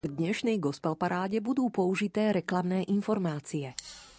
V dnešnej gospel paráde budú použité reklamné informácie.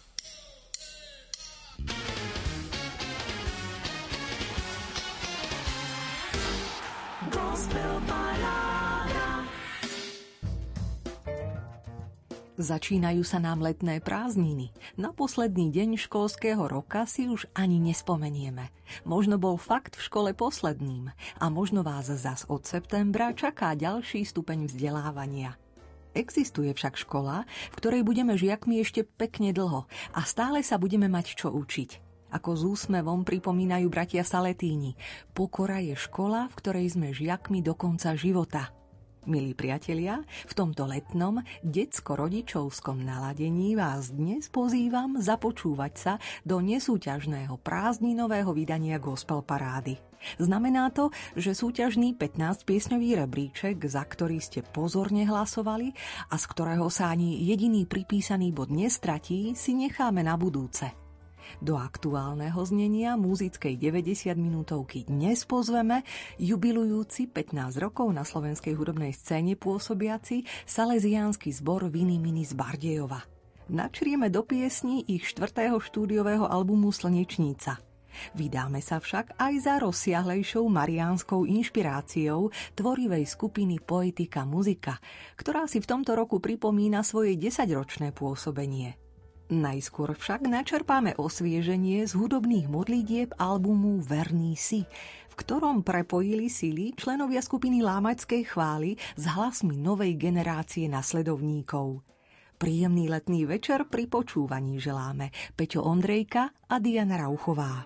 Začínajú sa nám letné prázdniny. Na posledný deň školského roka si už ani nespomenieme. Možno bol fakt v škole posledným a možno vás zas od septembra čaká ďalší stupeň vzdelávania. Existuje však škola, v ktorej budeme žiakmi ešte pekne dlho a stále sa budeme mať čo učiť. Ako s úsmevom pripomínajú bratia Saletíni, pokora je škola, v ktorej sme žiakmi do konca života. Milí priatelia, v tomto letnom detsko-rodičovskom naladení vás dnes pozývam započúvať sa do nesúťažného prázdninového vydania Gospel parády. Znamená to, že súťažný 15-piesňový rebríček, za ktorý ste pozorne hlasovali a z ktorého sa ani jediný pripísaný bod nestratí, si necháme na budúce. Do aktuálneho znenia múzickej 90-minútovky dnes pozveme jubilujúci 15 rokov na slovenskej hudobnej scéne pôsobiaci Salesiánsky zbor Viny Miny z Bardejova. Načrieme do piesní ich 4. štúdiového albumu Slnečnica. Vydáme sa však aj za rozsiahlejšou mariánskou inšpiráciou tvorivej skupiny Poetika Muzika, ktorá si v tomto roku pripomína svoje 10-ročné pôsobenie. Najskôr však načerpáme osvieženie z hudobných modlitieb albumu Verný si, v ktorom prepojili sily členovia skupiny Lámačskej chvály s hlasmi novej generácie nasledovníkov. Príjemný letný večer pri počúvaní želáme Peťo Ondrejka a Diana Rauchová.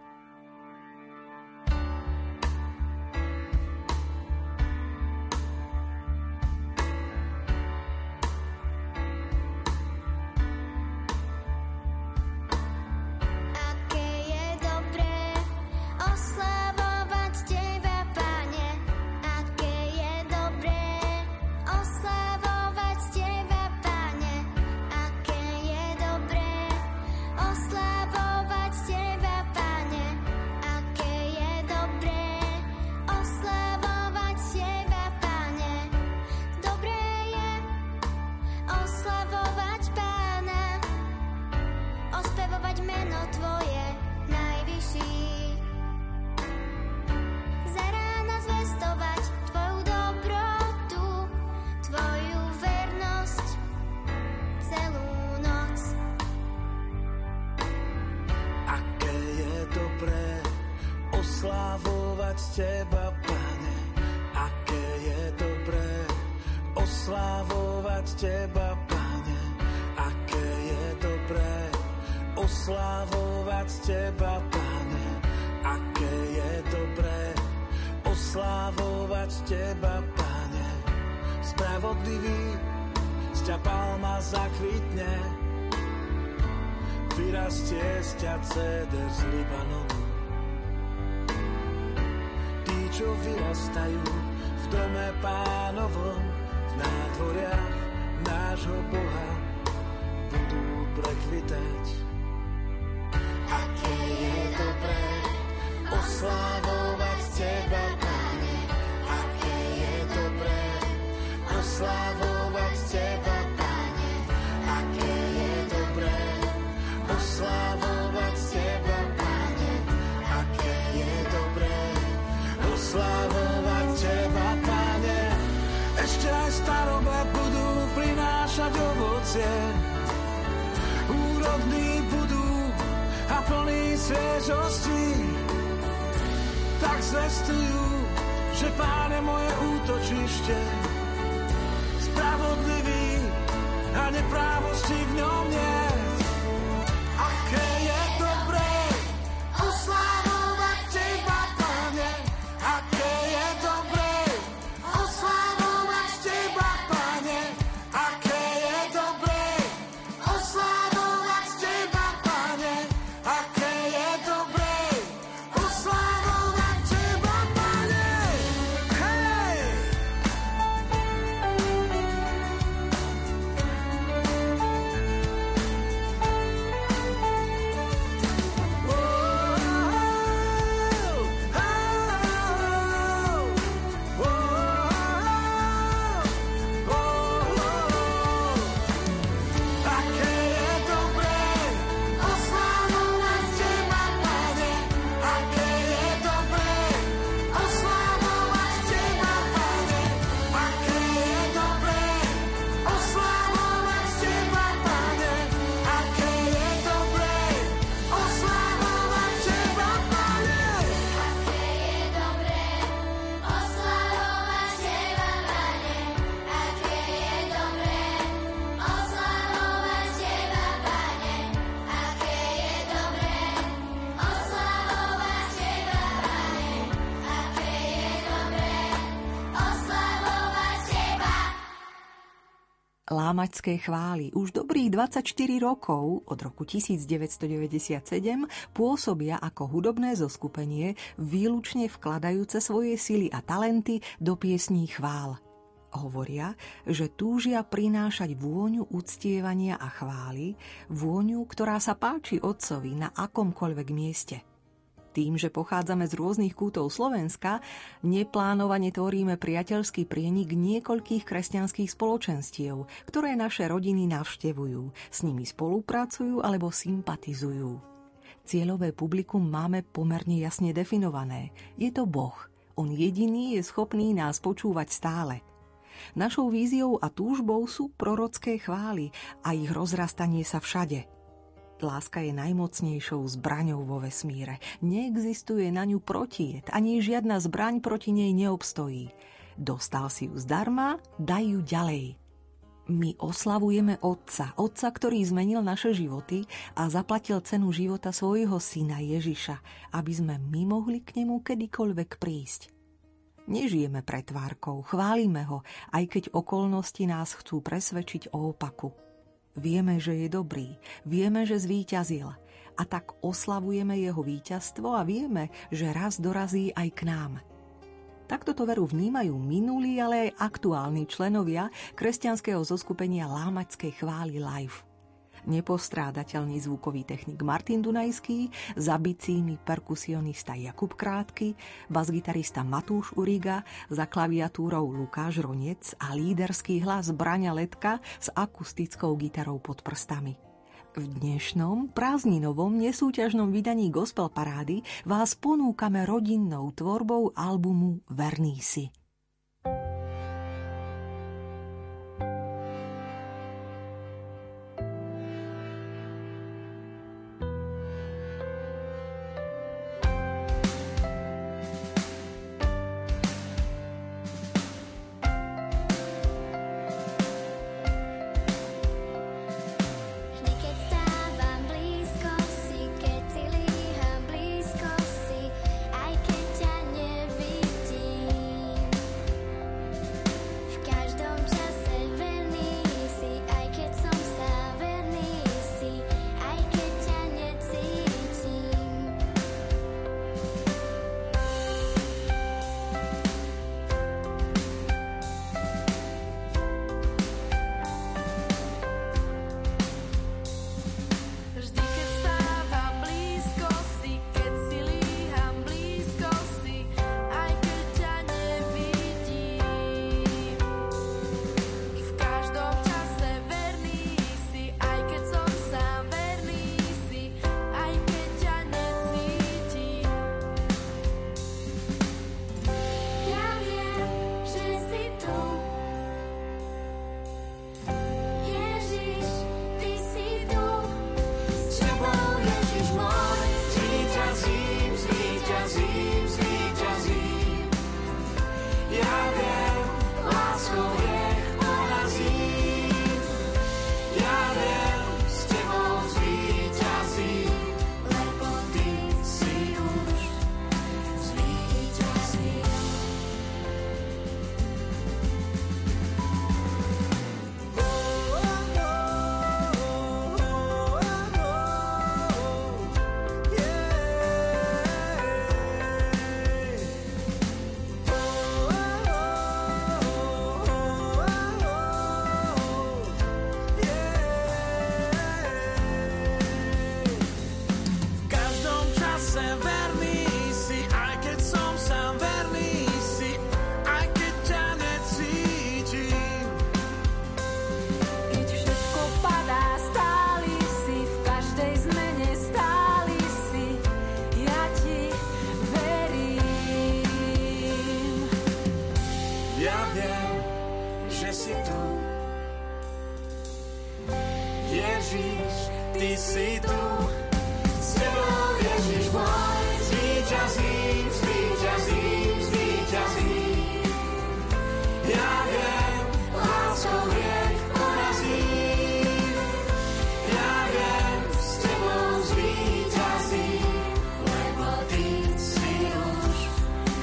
Úrodní budú a plný sviežosti, tak zvestujú, že Pán je moje útočište. Spravodlivý a neprávosti v ňom nie. Aké je dobré oslávovať Teba, Pane. Aké je dobré oslávovať Teba, Pane. Aké je dobré oslávovať Teba, Pane. Aké je dobré oslávovať Teba, Pane. Hej! Lámačské chvály už dobrých 24 rokov, od roku 1997, pôsobia ako hudobné zoskupenie, výlučne vkladajúce svoje sily a talenty do piesní chvál. Hovoria, že túžia prinášať vôňu uctievania a chvály, vôňu, ktorá sa páči Otcovi na akomkoľvek mieste. Tým, že pochádzame z rôznych kútov Slovenska, neplánovane tvoríme priateľský prienik niekoľkých kresťanských spoločenstiev, ktoré naše rodiny navštevujú, s nimi spolupracujú alebo sympatizujú. Cieľové publikum máme pomerne jasne definované. Je to Boh. On jediný je schopný nás počúvať stále. Našou víziou a túžbou sú prorocké chvály a ich rozrastanie sa všade. Láska je najmocnejšou zbraňou vo vesmíre. Neexistuje na ňu protijet, ani žiadna zbraň proti nej neobstojí. Dostal si ju zdarma, daj ju ďalej. My oslavujeme Otca, ktorý zmenil naše životy a zaplatil cenu života svojho syna Ježiša, aby sme my mohli k nemu kedykoľvek prísť. Nežijeme pretvárkou, chválime ho, aj keď okolnosti nás chcú presvedčiť o opaku. Vieme, že je dobrý, vieme, že zvíťazil a tak oslavujeme jeho víťazstvo a vieme, že raz dorazí aj k nám. Takto to veru vnímajú minulí, ale aj aktuálni členovia kresťanského zoskupenia Lámačskej chvály live. Nepostrádateľný zvukový technik Martin Dunajský, za bicími perkusionista Jakub Krátky, basgitarista Matúš Uriga, za klaviatúrou Lukáš Ronec a líderský hlas Braňa Letka s akustickou gitarou pod prstami. V dnešnom prázdninovom nesúťažnom vydaní Gospel Parády vás ponúkame rodinnou tvorbou albumu Verný si.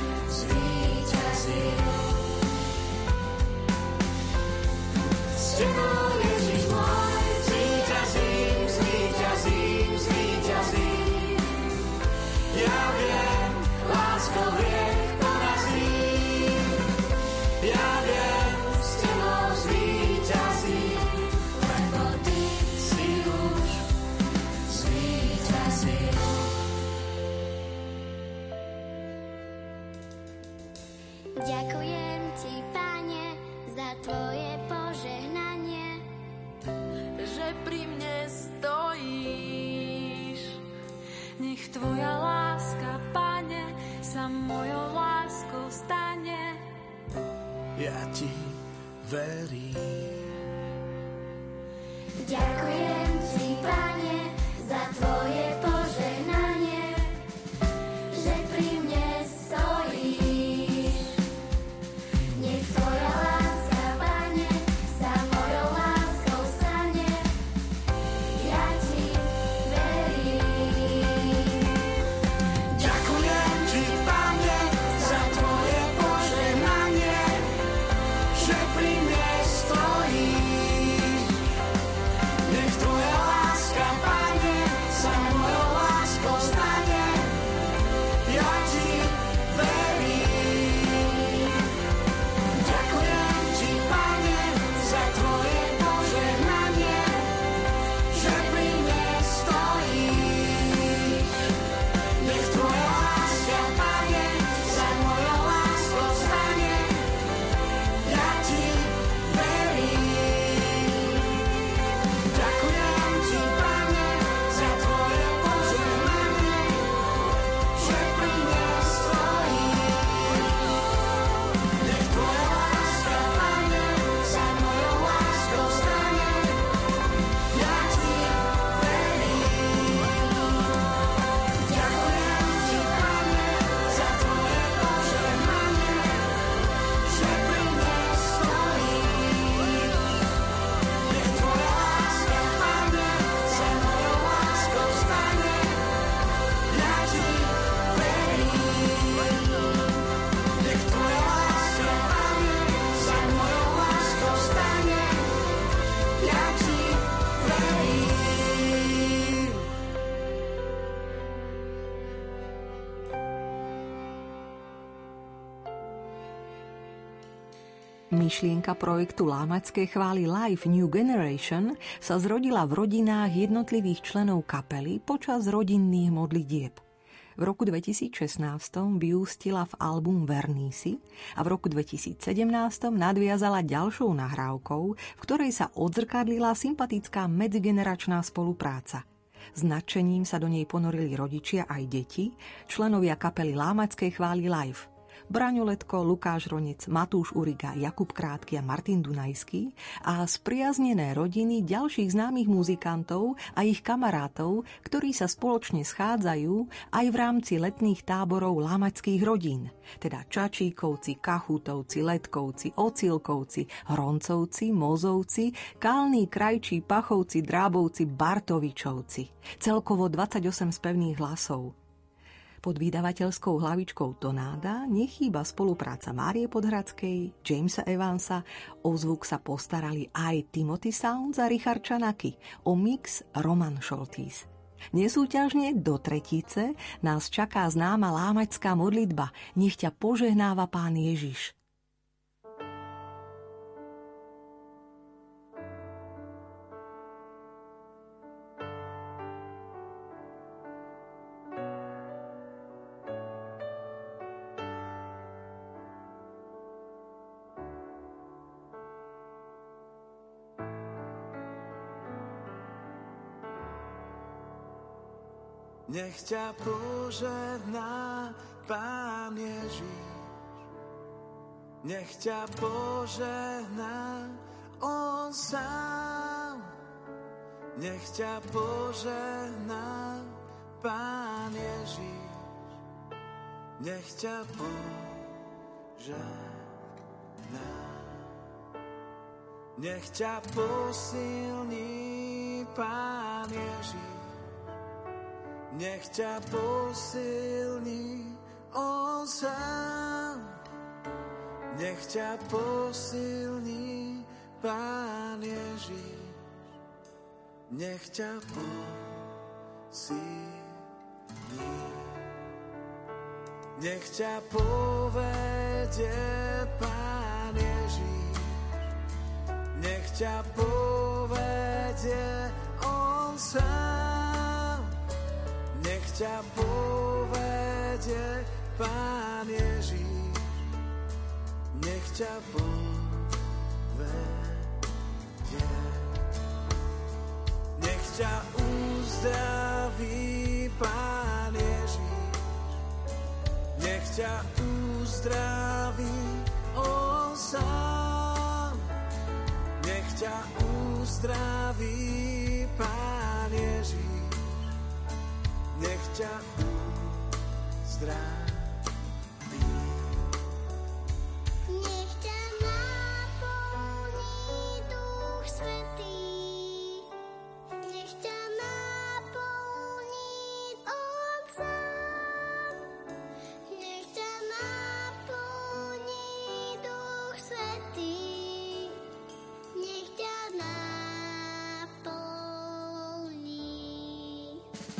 S tebou, Ježiš môj, zvíťazím, zvíťazím, zvíťazím. Ja viem, láskou hriech porazím. Ja viem, s tebou zvíťazím, lebo ty si už zvíťazil. Ďakujem ti, Pane, za tvoje požehnanie, že pri mne stojíš. Nech tvoja láska, Pane, sa mojou láskou stane. Ja ti verím. Ďakujem ti, Pane, za tvoje požehnanie, že pri mne stojíš. Nech tvoja láska, Pane, sa mojou láskou stane. Ja ti verím. Ďakujem ti, Pane, za tvoje požehnanie, že pri mne stojíš. Nech tvoja láska, Pane, sa mojou láskou stane. Ja ti verím. Ďakujem ti, Pane, za tvoje požehnanie, že pri mne stojíš. Nech tvoja láska, Pane, sa mojou láskou stane. Ja ti verím. Ďakujem ti, Pane, za tvoje požehnanie, že pri mne stojíš. Nech tvoja láska, Pane, sa mojou láskou stane. Ja ti verím. Ďakujem ti, Pane, za tvoje požehnanie, že pri mne stojíš. Nech tvoja láska, Pane, sa mojou láskou stane. Ja ti verím. Nech tvoja láska, Pane, sa mojou láskou stane. Ja ti verím. Myšlienka projektu Lámačské chvály Live New Generation sa zrodila v rodinách jednotlivých členov kapely počas rodinných modlitieb. V roku 2016 vyústila v album Verný si a v roku 2017 nadviazala ďalšou nahrávkou, v ktorej sa odzrkadlila sympatická medzigeneračná spolupráca. S nadšením sa do nej ponorili rodičia aj deti, členovia kapely Lámačské chvály Live. Braňo Letko, Lukáš Ronec, Matúš Uriga, Jakub Krátky a Martin Dunajský a spriaznené rodiny ďalších známych muzikantov a ich kamarátov, ktorí sa spoločne schádzajú aj v rámci letných táborov lámačských rodín, teda Čačíkovci, Kachutovci, Letkovci, Ocilkovci, Hroncovci, Mozovci, Kalní, Krajčí, Pachovci, Drábovci, Bartovičovci. Celkovo 28 spevných hlasov. Pod vydavateľskou hlavičkou Tonáda nechýba spolupráca Márie Podhradskej, Jamesa Evansa, o zvuk sa postarali aj Timothy Sounds a Richard Čanaky, o mix Roman Šoltís. Nesúťažne do tretice nás čaká známa lámačská modlitba Nech ťa požehnáva Pán Ježiš. Nech ťa požehná Pán Ježiš. Nech ťa požehná On sám. Nech ťa požehná Pán Ježiš. Nech ťa požehná. Nech ťa posilní Pán Ježiš. Nech ťa posilní On sám. Nech ťa posilní Pán Ježiš, nech ťa posíli. Nech ťa povedie Pán Ježiš, nech ťa povedie On sám. Nech ťa povedie Pán Ježiš, nech ťa povedie. Nech ťa uzdraví Pán Ježiš, nech ťa uzdraví On sám. Nech ťa uzdraví Pán Ježiš, nech ťa uzdraví. Nech ťa naplní Duch Svätý, nech ťa naplní On sám. Nech ťa naplní Duch Svätý, nech ťa naplní.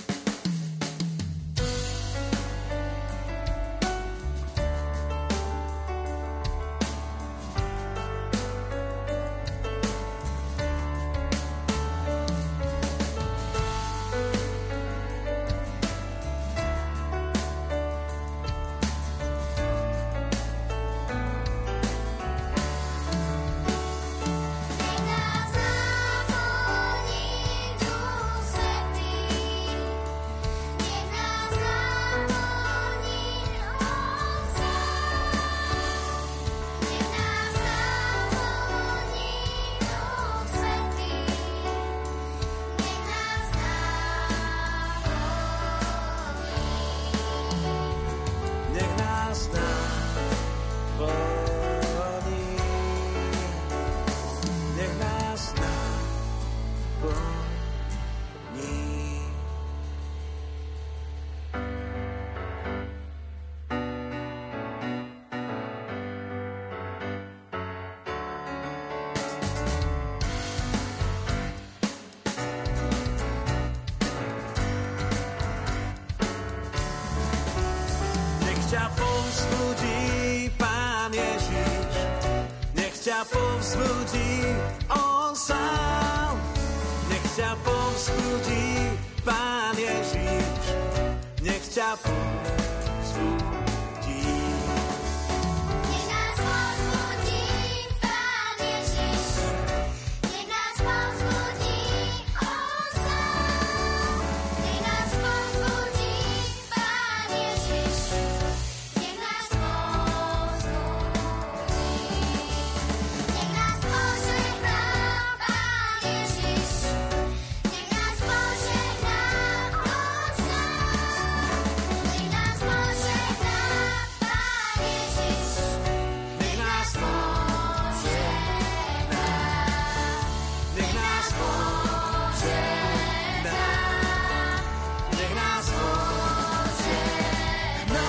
ťa povzbudí Pán Ježiš, nech ťa povzbudí On sám. Nech ťa povzbudí Pán Ježiš, nech ťa povzbudí. Nech nás povzbudí Pán Ježiš, nech nás povzbudí On sám. Nech nás povzbudí Pán Ježiš, nech nás povzbudí. Nech nás požehná Pán Ježiš, nech nás požehná On sám. Nech nás požehná Pán Ježiš, nech nás požehná. Nech nás požehná, nech nás požehná.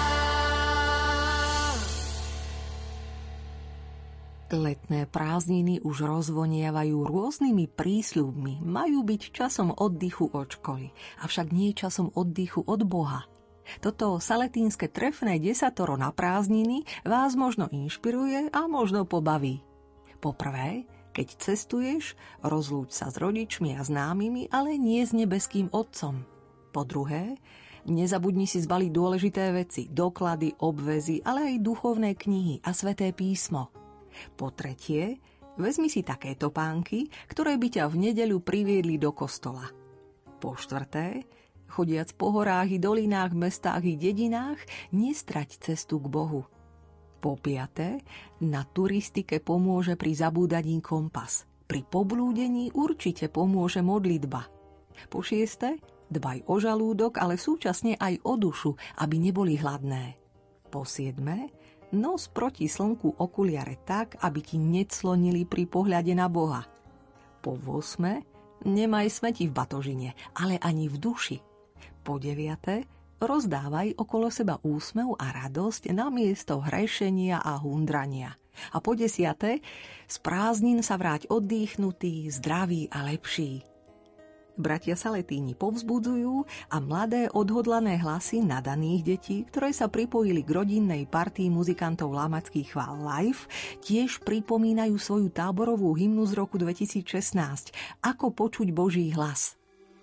Letné prázdniny už rozvonievajú rôznymi prísľubmi, majú byť časom oddychu od školy, avšak nie časom oddychu od Boha. Toto saletínske trefné desatoro na prázdniny vás možno inšpiruje a možno pobaví. Poprvé, keď cestuješ, rozlúč sa s rodičmi a známymi, ale nie s nebeským Otcom. Po druhé, nezabudni si zbaliť dôležité veci, doklady, obväzy, ale aj duchovné knihy a sväté písmo. Po tretie, vezmi si také topánky, ktoré by ťa v nedeľu priviedli do kostola. Po štvrté, chodiac po horách i dolinách, mestách i dedinách, nestrať cestu k Bohu. Po piaté, na turistike pomôže pri zabúdaní kompas. Pri poblúdení určite pomôže modlitba. Po šieste, dbaj o žalúdok, ale súčasne aj o dušu, aby neboli hladné. Po siedme, nos proti slnku okuliare tak, aby ti neclonili pri pohľade na Boha. Po 8, nemaj smeti v batožine, ale ani v duši. Po 9, rozdávaj okolo seba úsmev a radosť namiesto hrešenia a hundrania. A po 10. z prázdnin sa vráť oddychnutý, zdravý a lepší. Bratia Saletíni povzbudzujú a mladé odhodlané hlasy nadaných detí, ktoré sa pripojili k rodinnej partii muzikantov Lámackých chvál Live, tiež pripomínajú svoju táborovú hymnu z roku 2016 Ako počuť Boží hlas.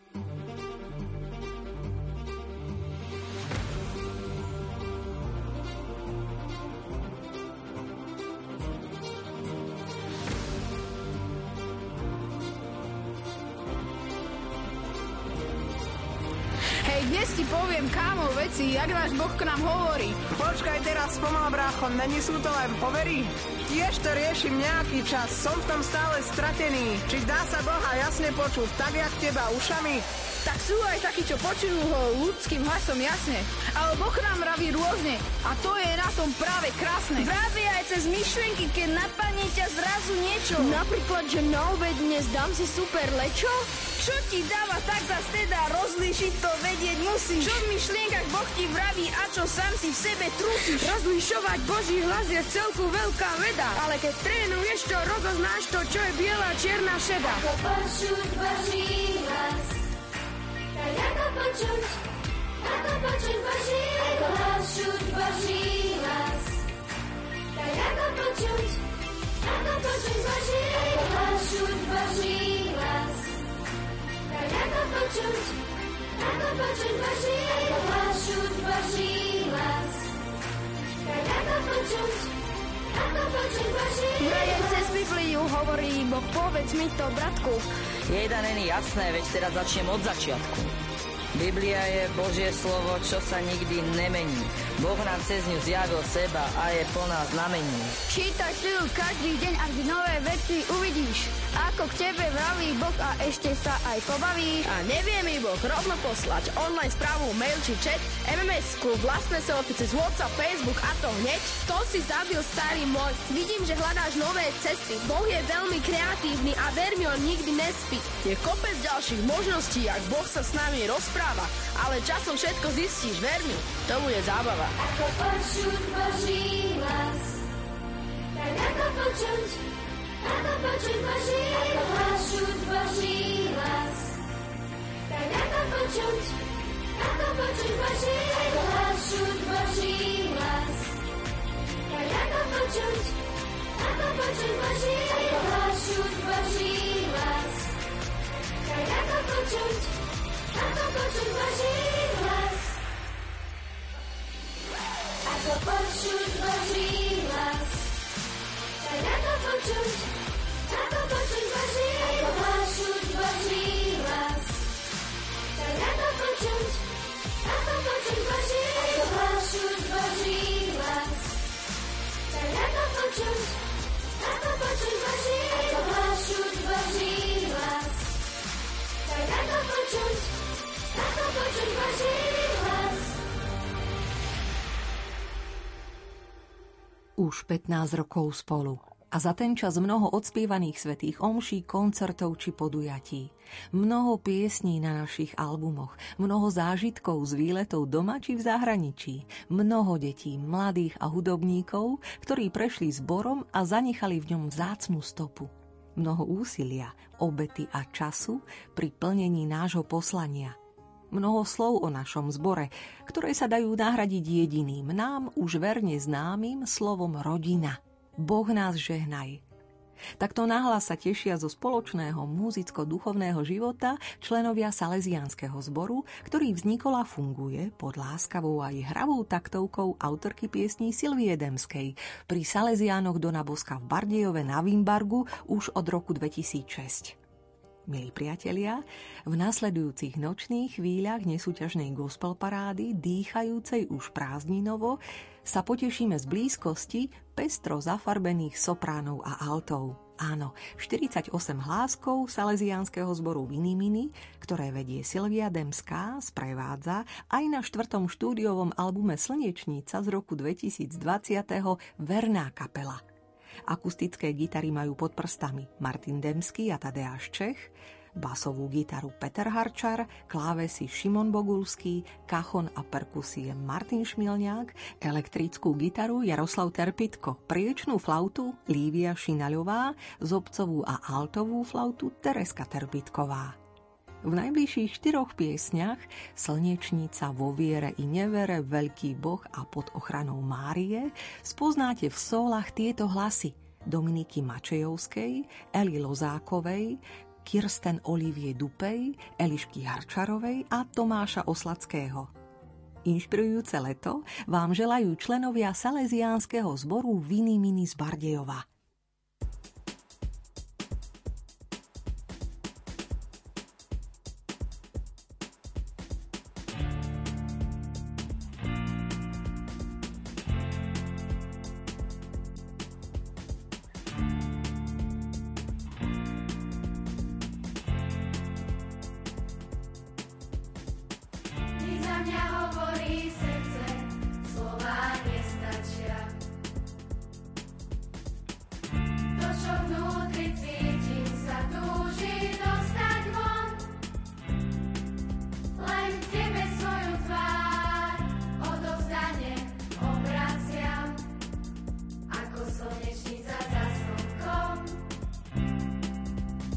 Dnes ti poviem, kámo, veci, jak náš Boh k nám hovorí. Počkaj teraz pomal, brácho, není sú to len povery? Tiež to riešim nejaký čas, som v tom stále stratený. Či dá sa Boha jasne počuť, tak jak teba ušami? Tak sú aj takí, čo počujú ho ľudským hlasom jasne. Ale Boh nám vraví rôzne a to je na tom práve krásne. Vraví aj cez myšlienky, keď napadne ťa zrazu niečo. Napríklad, že na obed dnes dám si super lečo? Čo ti dáva, tak zas teda rozlíšiť to vedieť musíš. Čo v myšlienkach Boh ti vraví a čo sám si v sebe trúsiš. Rozlišovať Boží hlas je celku veľká veda, ale keď trénuješ to, rozoznáš to, čo je biela, čierna, šeda. Ako počuť Boží hlas, tak ako počuť Boží hlas, počuť Boží hlas, tak ako počuť Boží hlas, počuť Boží hlas, tak ako počuť Boží hlas, počuť Boží hlas, tak ako počuť Boží hlas. Vraj cez Bibliu hovorí Boh, povedz mi to, bratku. Jejda není jasné, veď teraz začnem od začiatku. Biblia je Božie slovo, čo sa nikdy nemení. Boh nám cez ňu zjavil seba a je plná znamení. Čítaj si ju každý deň a vždy nové veci uvidíš. Ako k tebe vraví Boh a ešte sa aj pobavíš. A nevie mi Boh rovno poslať online správu, mail či chat, MMS-ku, vlastné selfie cez WhatsApp, Facebook a to hneď? To si zabil, starý môj. Vidím, že hľadáš nové cesty. Boh je veľmi kreatívny a ver mi, on nikdy nespí. Je kopec ďalších možností, ak Boh sa s nami rozpráva. Ale časom všetko zistíš, ver mi, to bude zábava. Ako počuť Boží hlas, tak ako počuť Boží hlas, počuť Boží hlas, tak ako počuť Boží hlas, počuť Boží hlas, tak ako počuť Boží hlas, počuť Boží hlas, tak ako počuť Boží hlas. Ako počuť Boží hlas, tak ako počuť Boží hlas, počuť Boží hlas, tak ako počuť Boží hlas, počuť Boží hlas, tak ako počuť Boží hlas, počuť Boží hlas, tak ako počuť Boží hlas. Už 15 rokov spolu. A za ten čas mnoho odspievaných svätých omší, koncertov či podujatí. Mnoho piesní na našich albumoch, mnoho zážitkov z výletov doma či v zahraničí. Mnoho detí, mladých a hudobníkov, ktorí prešli zborom a zanechali v ňom vzácnu stopu. Mnoho úsilia, obety a času pri plnení nášho poslania. Mnoho slov o našom zbore, ktoré sa dajú nahradiť jediným, nám už verne známym slovom rodina. Boh nás žehnaj. Takto nahlas sa tešia zo spoločného muzicko-duchovného života členovia Salesiánskeho zboru, ktorý vznikol a funguje pod láskavou aj hravou taktovkou autorky piesní Silvie Demskej pri Salesiánoch Dona Boska v Bardejove na Vimbargu už od roku 2006. Milí priatelia, v nasledujúcich nočných chvíľach nesúťažnej gospel parády, dýchajúcej už prázdninovo, sa potešíme z blízkosti pestro zafarbených sopránov a altov. Áno, 48 hláskov Salesiánskeho zboru Vinimini, ktoré vedie Silvia Demská, sprevádza aj na 4. štúdiovom albume Slnečnica z roku 2020. Verná kapela. Akustické gitary majú pod prstami Martin Demský a Tadeáš Čech, basovú gitaru Peter Harčar, klávesy Šimon Bogulský, kachon a perkusie Martin Šmilňák, elektrickú gitaru Jaroslav Terpitko, priečnú flautu Lívia Šinaľová, zobcovú a altovú flautu Tereska Terpitková. V najbližších 4 piesňach Slnečnica, Vo viere i nevere, Veľký Boh a Pod ochranou Márie spoznáte v sólach tieto hlasy Dominiky Mačejovskej, Eli Lozákovej, Kirsten Olivie Dupej, Elišky Harčarovej a Tomáša Oslackého. Inšpirujúce leto vám želajú členovia Salesiánskeho zboru Viny Miny z Bardejova.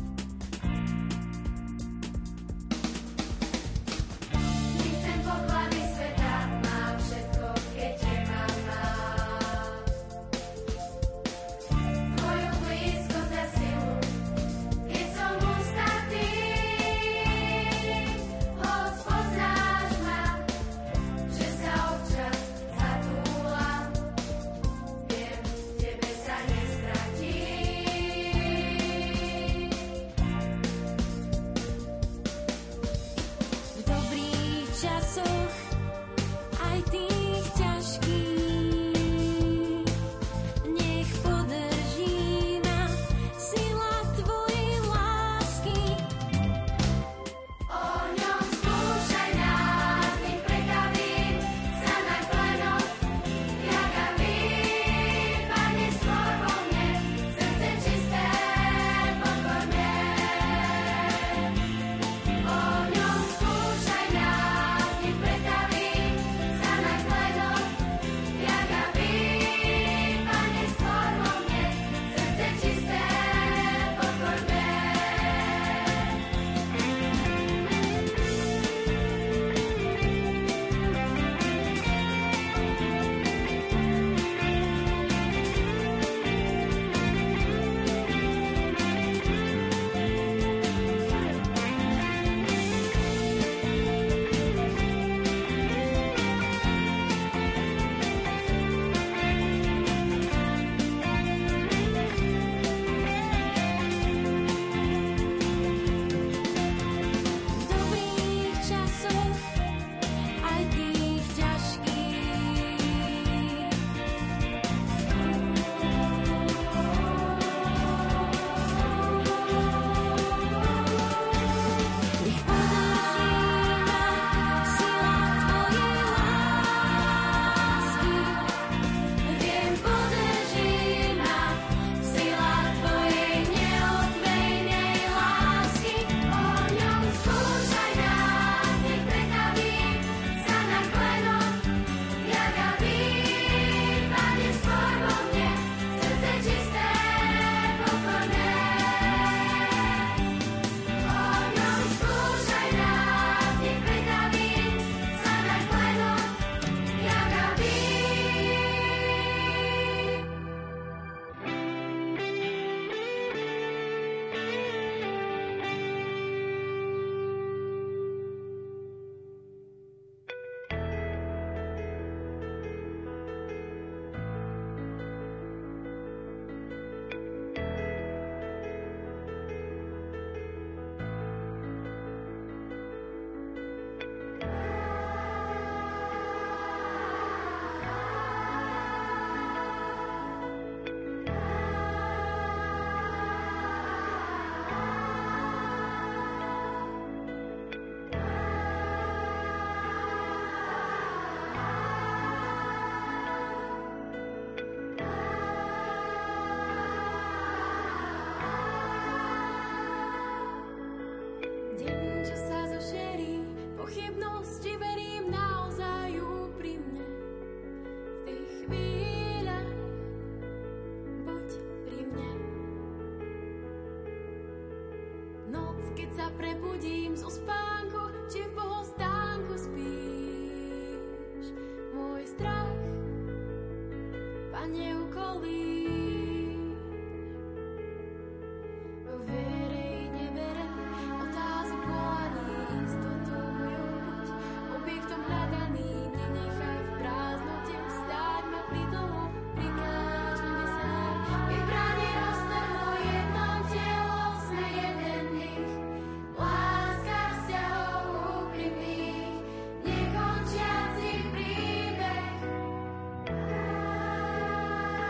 Chcem poklad Noc, keď sa prebudím zo spánku, či v bohostánku spíš. Môj strach, Pane, ukolíš. Vo viere i nevere, otázok volaní, istotou mojou buď. Objektom hľadaným, nenechaj v prázdnote stáť ma pridlho, prikáž nebesám. Keď brány roztrhlo jedno telo, sme jeden dých. Láska vzťahov úprimných, nekončiaci príbeh.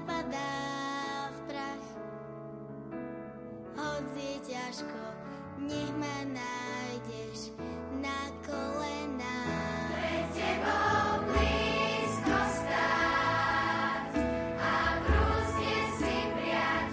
zapadá v prach. Hoci ťažko, nech ma nájdeš na kolenách. Pred tebou blízko stáť a brúzne si prijať.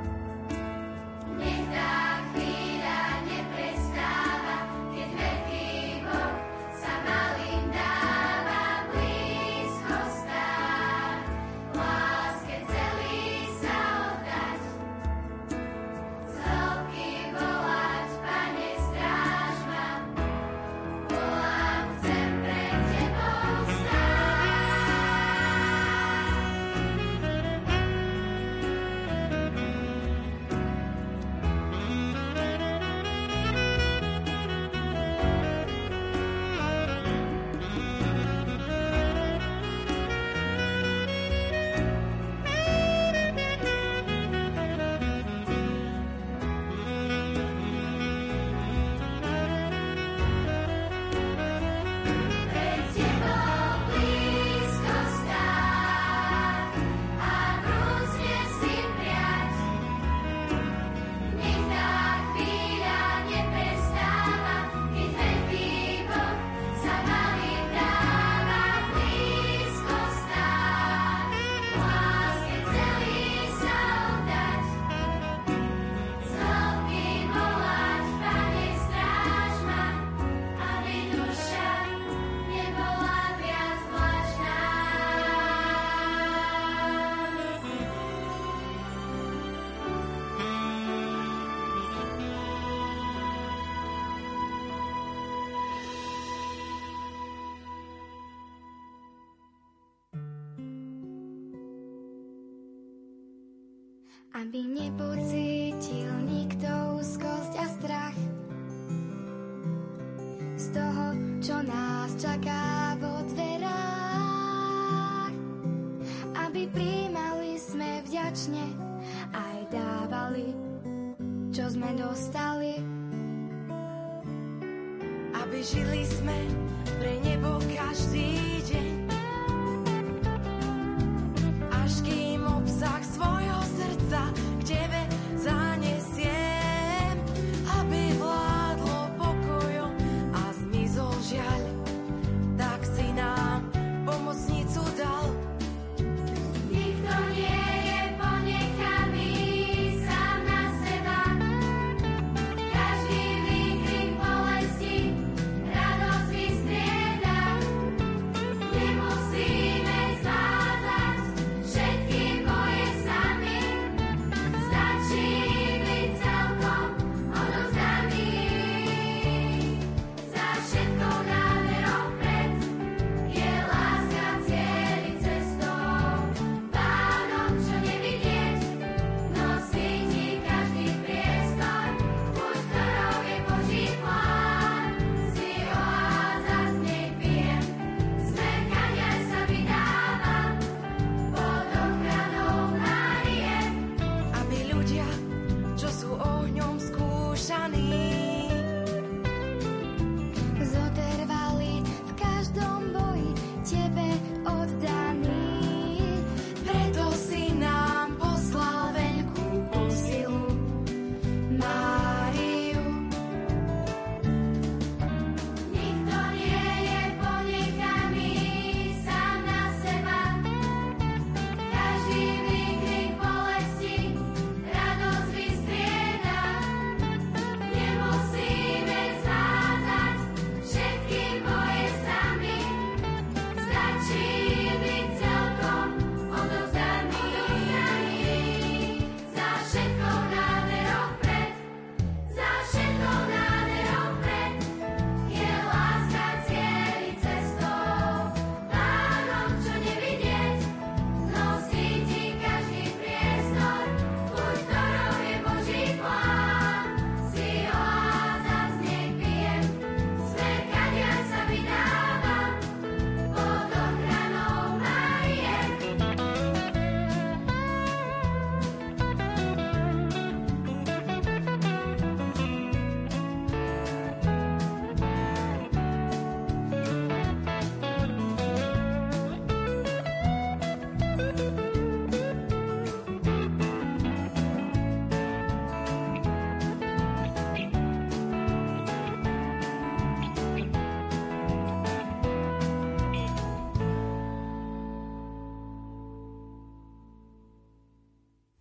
Nech tá chvíľa neprestáva, keď veľký Boh sa malým dáva. Blízko stáť, láske celý sa oddať. Z hĺbky volať, Pane, stráž ma. Volám, chcem pred tebou stáť. Pred tebou blízko stáť a brúzne si prijať. Nech tá chvíľa neprestáva, keď veľký Boh sa malým dáva. Blízko stáť, láske celý sa oddať. Z hĺbky volať, Pane, stráž ma, aby duša nebola viac vlažná. Aby nepocítil nikto úzkosť a strach z toho, čo nás čaká vo dverách. Aby prijímali sme vďačne aj dávali, čo sme dostali. Aby žili sme pre nebo každý deň, až kým obsah svojho srdca k tebe zanesiem. Aby vládlo pokojom a zmizol žiaľ, tak si nám pomocnicu dal. Nikto nie je ponechaný sám na seba. Každý výkrik bolesti radosť vystrieda.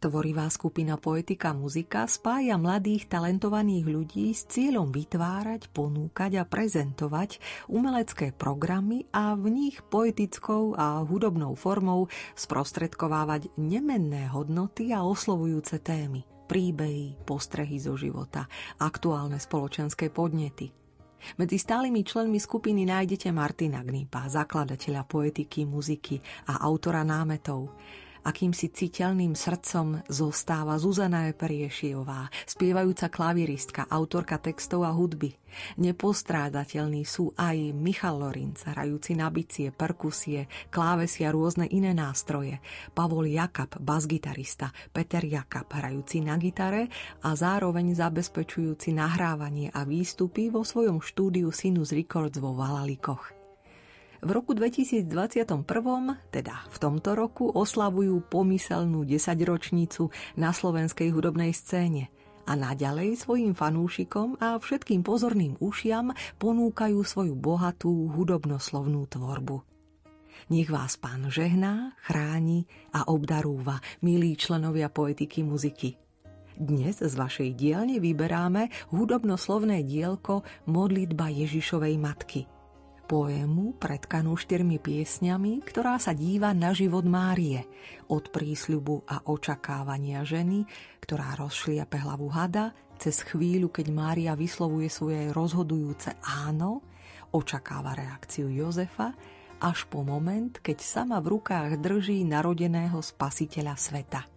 Tvorivá skupina Poetika Muzika spája mladých talentovaných ľudí s cieľom vytvárať, ponúkať a prezentovať umelecké programy a v nich poetickou a hudobnou formou sprostredkovávať nemenné hodnoty a oslovujúce témy, príbehy, postrehy zo života, aktuálne spoločenské podnety. Medzi stálymi členmi skupiny nájdete Martina Gnipa, zakladateľa Poetiky Muziky a autora námetov. Akýmsi citeľným srdcom zostáva Zuzana Eperiešiová, spievajúca klaviristka, autorka textov a hudby. Nepostrádateľní sú aj Michal Lorinc, hrajúci na bicie, perkusie, klávesy a rôzne iné nástroje, Pavol Jakab, basgitarista, Peter Jakab, hrajúci na gitare a zároveň zabezpečujúci nahrávanie a výstupy vo svojom štúdiu Sinus Records vo Valalikoch. V roku 2021, teda v tomto roku, oslavujú pomyselnú 10-ročnicu na slovenskej hudobnej scéne a naďalej svojim fanúšikom a všetkým pozorným ušiam ponúkajú svoju bohatú hudobnoslovnú tvorbu. Nech vás Pán žehná, chráni a obdarúva, milí členovia Poetiky Muziky. Dnes z vašej dielne vyberáme hudobnoslovné dielko Modlitba Ježišovej matky. Poému pretkanú 4 piesňami, ktorá sa díva na život Márie, od prísľubu a očakávania ženy, ktorá rozšliape hlavu hada, cez chvíľu, keď Mária vyslovuje svoje rozhodujúce áno, očakáva reakciu Jozefa, až po moment, keď sama v rukách drží narodeného spasiteľa sveta.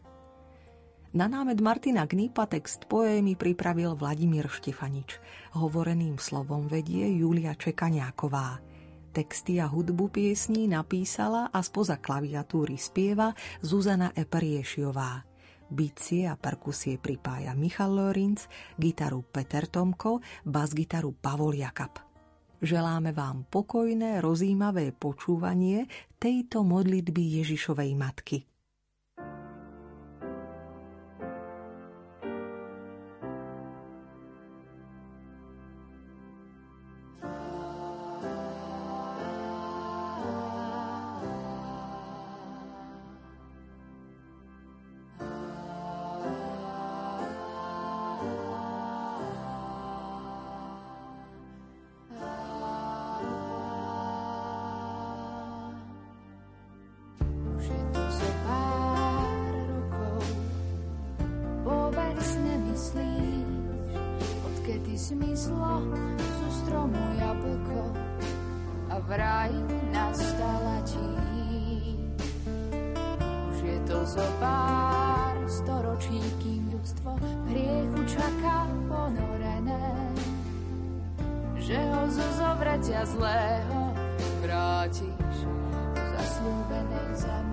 Na námed Martina Gnipa text poémy pripravil Vladimír Štefanič. Hovoreným slovom vedie Julia Čekaňáková. Texty a hudbu piesní napísala a spoza klaviatúry spieva Zuzana Eperiešiová. Bicie a perkusie pripája Michal Lorinc, gitaru Peter Tomko, basgitaru Pavol Jakab. Želáme vám pokojné, rozjímavé počúvanie tejto modlitby Ježišovej matky. Smyslo zo stromu jablko a v ráji nastala tíň. Už je to zo pár storočí, kým ľudstvo v hriechu čaká ponorené, že ho zo zovretia zlého vrátiš do zasľúbenej zeme.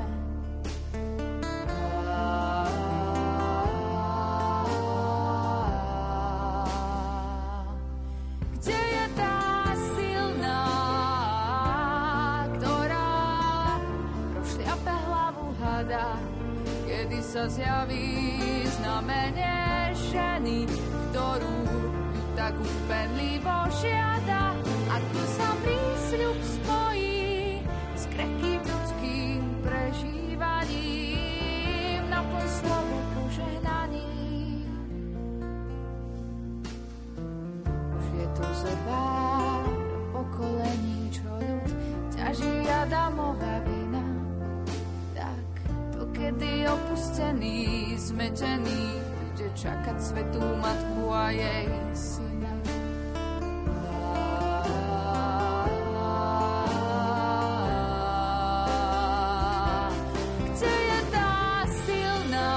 Sa zjaví znamenie ženy, ktorú tak úpenlivo žiada, ako sa prísľub spojí s krehkým ľudským prežívaním, naplň slovo požehnaní. Už je to zo pár pokolení, čo ľud ťaží Adamova vina. Kedy opustený, zmetený, bude čakať svätú matku a jej syna. Kde je tá silná,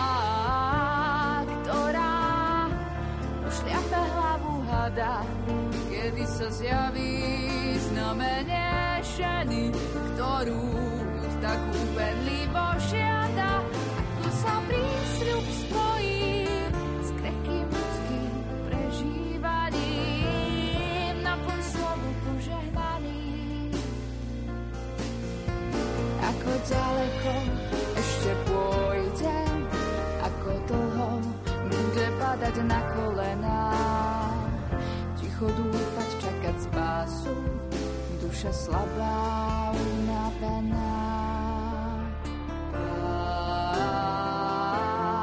ktorá pošliape hlavu hada, kedy sa zjaví znamenie ženy, ktorú tak úpenlivo žiada, ako sa prísľub spojí s krehkým ľudským prežívaním, naplň slovo požehnaní. Ako ďaleko ešte pôjdem, ako dlho bude padať na kolená, ticho dúfať, čakať spásu, duša slabá, unavená.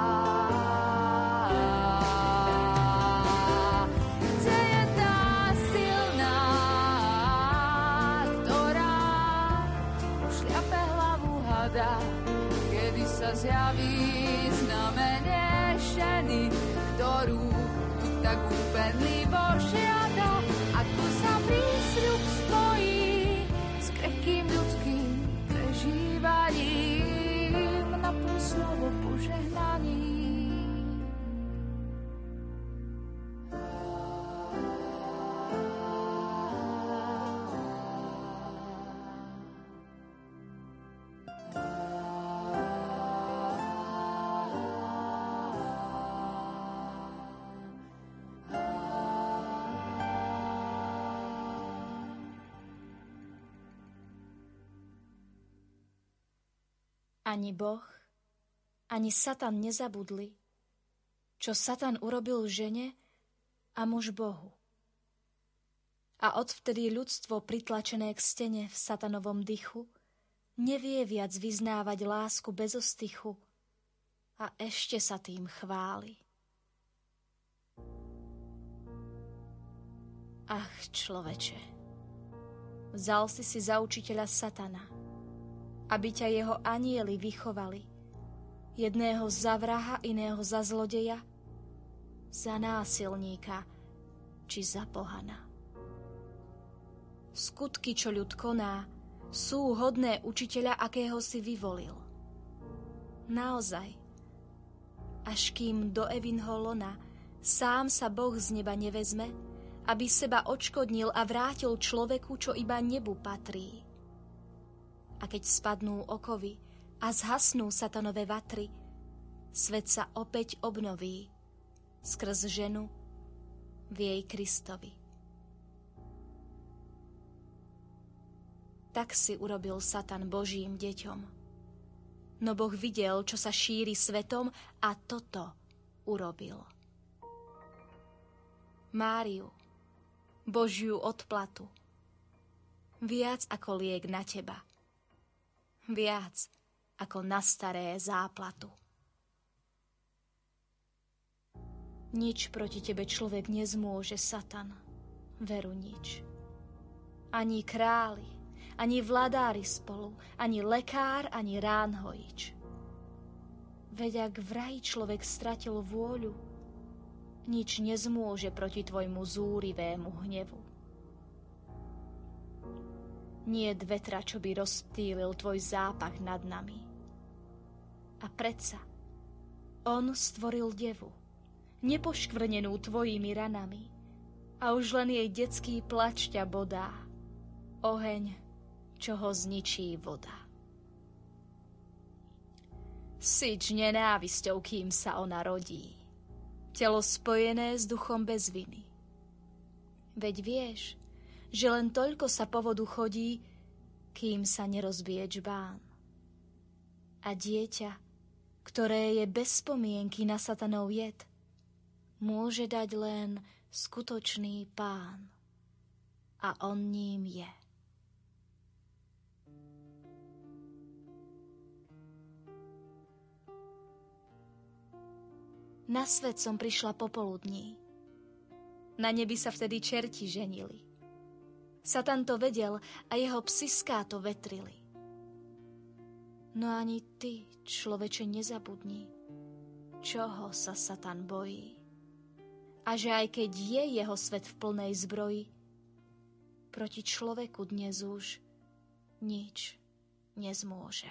žiada, kedy sa zjaví znamenie ženy, ktorú tu tak úpenlivo žiada. Ako sa prísľub spojí s krehkým ľudským prežívaním, naplň slovo požehnaní. Ani Boh, ani Satan nezabudli, čo Satan urobil žene a muž Bohu. A odvtedy ľudstvo pritlačené k stene v Satanovom dychu nevie viac vyznávať lásku bez ostychu a ešte sa tým chváli. Ach, človeče, vzal si za učiteľa Satana, aby ťa jeho anjeli vychovali, jedného za vraha, iného za zlodeja, za násilníka či za pohana. Skutky, čo ľud koná, sú hodné učiteľa, akého si vyvolil. Naozaj, až kým do Evinho lona sám sa Boh z neba nevezme, aby seba odškodnil a vrátil človeku, čo iba nebu patrí. A keď spadnú okovy a zhasnú satanové vatry, svet sa opäť obnoví skrz ženu v jej Kristovi. Tak si urobil Satan Božím deťom. No Boh videl, čo sa šíri svetom, a toto urobil. Máriu, Božiu odplatu, viac ako liek na teba, viac ako na staré záplatu. Nič proti tebe človek nezmôže, Satan, veru nič. Ani králi, ani vladári spolu, ani lekár, ani ránhojič. Veď ak v raji človek stratil vôľu, nič nezmôže proti tvojmu zúrivému hnevu. Niet vetra, čo by rozptýlil tvoj zápach nad nami. A predsa on stvoril devu, nepoškvrnenú tvojimi ranami, a už len jej detský plač ťa bodá, oheň, čo ho zničí voda. Syč nenávisťou, kým sa ona rodí, telo spojené s duchom bez viny. Veď vieš, že len toľko sa po vodu chodí, kým sa nerozbije džbán. A dieťa, ktoré je bez spomienky na satanov jed, môže dať len skutočný Pán. A on ním je. Na svet som prišla popoludní. Na nebi sa vtedy čerti ženili. Satan to vedel a jeho psiská to vetrili. No ani ty, človeče, nezabudni, čoho sa Satan bojí. A že aj keď je jeho svet v plnej zbroji, proti človeku dnes už nič nezmôže.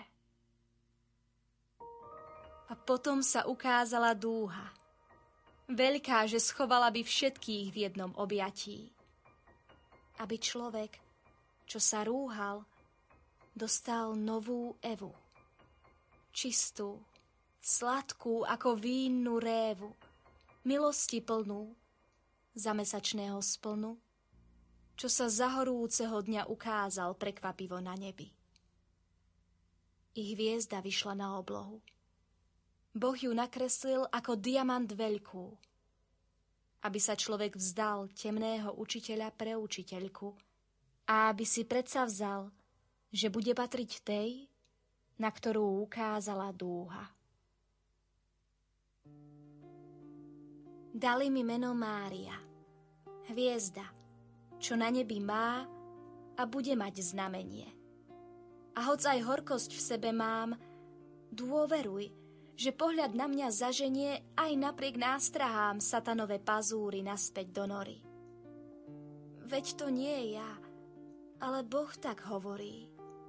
A potom sa ukázala dúha, veľká, že schovala by všetkých v jednom objatí. Aby človek, čo sa rúhal, dostal novú Evu. Čistú, sladkú ako vínnu révu, milosti plnú, za mesačného splnu, čo sa za horúceho dňa ukázal prekvapivo na nebi. I hviezda vyšla na oblohu. Boh ju nakreslil ako diamant veľkú, aby sa človek vzdal temného učiteľa pre učiteľku a aby si predsavzal, že bude patriť tej, na ktorú ukázala dúha. Dali mi meno Mária, hviezda, čo na nebi má a bude mať znamenie. A hoc aj horkosť v sebe mám, dôveruj, že pohľad na mňa zaženie aj napriek nástrahám satanové pazúry naspäť do nory. Veď to nie ja, ale Boh tak hovorí.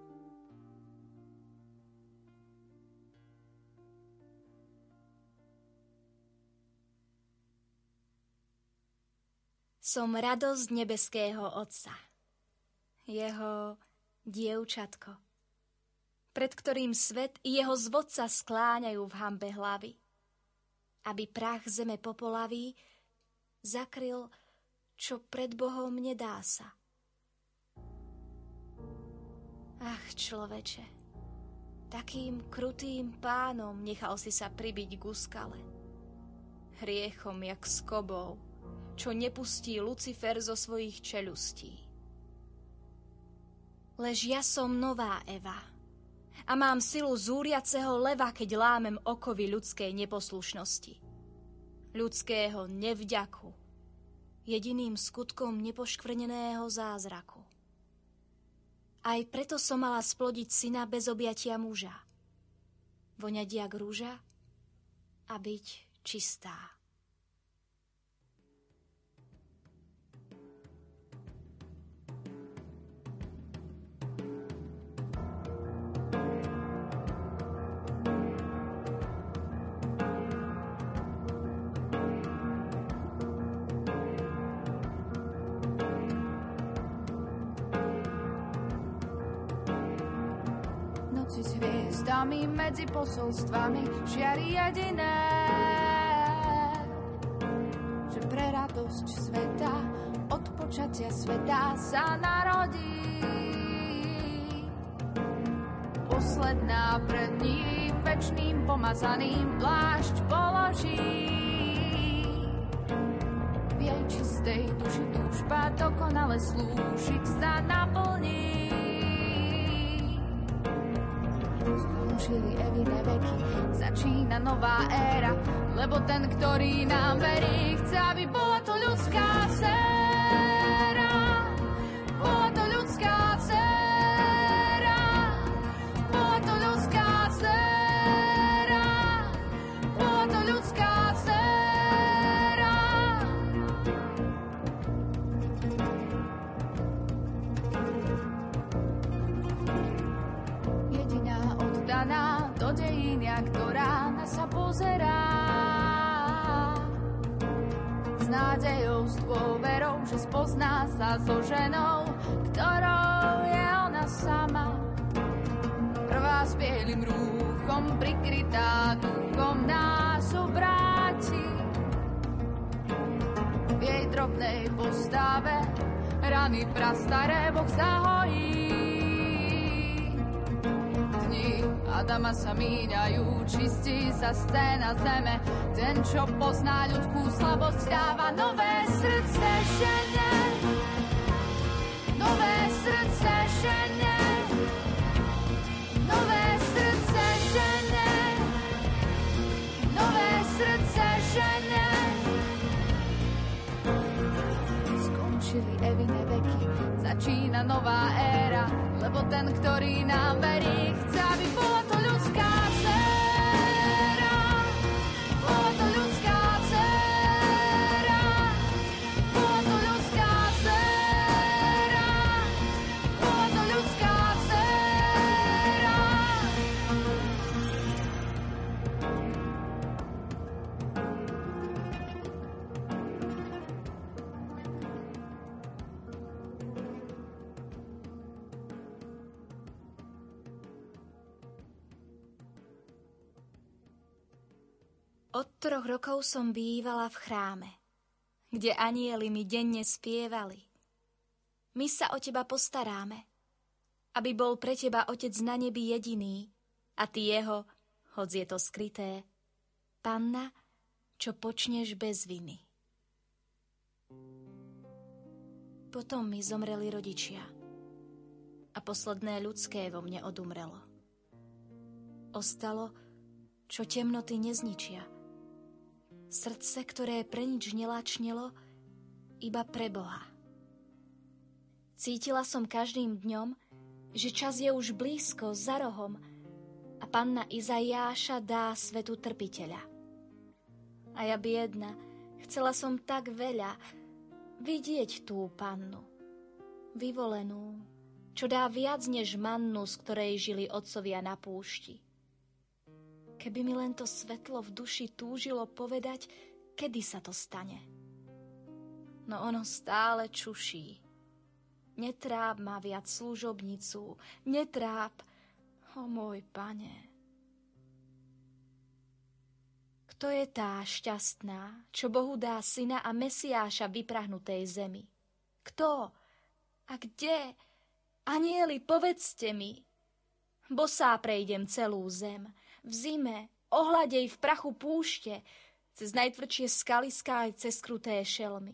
Som radosť nebeského Otca, jeho dievčatko, pred ktorým svet i jeho zvodca skláňajú v hanbe hlavy, aby prach zeme popolaví zakryl, čo pred Bohom nedá sa. Ach, človeče, takým krutým pánom nechal si sa pribiť ku skale, hriechom jak skobou, čo nepustí Lucifer zo svojich čeľustí. Lež ja som nová Eva a mám silu zúriaceho leva, keď lámem okovy ľudskej neposlušnosti, ľudského nevďaku, jediným skutkom nepoškvrneného zázraku. Aj preto som mala splodiť syna bez objatia muža, voňať jak rúža a byť čistá. S hviezdami medzi posolstvami žiari jediné, že pre radosť sveta od počatia sveta sa narodí. Posledná pred ním večným pomazaným plášť položí. V jej čistej duši túžba dokonale slúžiť sa naplní. Skončili Evine veky, začína nová éra, lebo ten, ktorý nám verí, chce, aby bola to ľudská dcéra. Bola to ľudská dcéra. Bola to ľudská dcéra. Bola to ľudská dcéra. Jediná oddaná do dejín, jak do rána sa pozerá. S nádejou, s dôverou, že spozná sa so ženou, ktorou je ona sama. Prvá s bielým rúchom, prikrytá duchom nás obráti. V jej drobnej postave rany prastaré Boh zahojí. Adama sa míňajú, čistí sa scéna zeme. Ten, čo pozná ľudskú slabosť, dáva nové srdce žene. Nové srdce žene. Nové srdce žene. Nové srdce žene. Skončili Evine veky, začína nová éra, lebo ten, ktorý nám verí, chce, aby bola to ľudská dcéra. Bola to ľudská dcéra. Bola to ľudská dcéra. Bola to ľudská dcéra. Od 3 rokov som bývala v chráme, kde anjeli mi denne spievali. My sa o teba postaráme, aby bol pre teba Otec na nebi jediný a ty jeho, hoc je to skryté, Panna, čo počneš bez viny. Potom mi zomreli rodičia a posledné ľudské vo mne odumrelo. Ostalo, čo temnoty nezničia. Srdce, ktoré pre nič neláčnilo, iba pre Boha. Cítila som každým dňom, že čas je už blízko, za rohom a panna Izaiáša dá svetu trpiteľa. A ja biedna, chcela som tak veľa vidieť tú pannu, vyvolenú, čo dá viac než mannu, z ktorej žili otcovia na púšti. Keby mi len to svetlo v duši túžilo povedať, kedy sa to stane. No ono stále čuší. Netráp ma viac služobnicu, netráp, o môj Pane. Kto je tá šťastná, čo Bohu dá syna a Mesiáša vyprahnutej zemi? Kto? A kde? Anieli, povedzte mi. Bosá prejdem celú zem, v zime, ohľadej v prachu púšte, cez najtvrdšie skaliská aj cez kruté šelmy.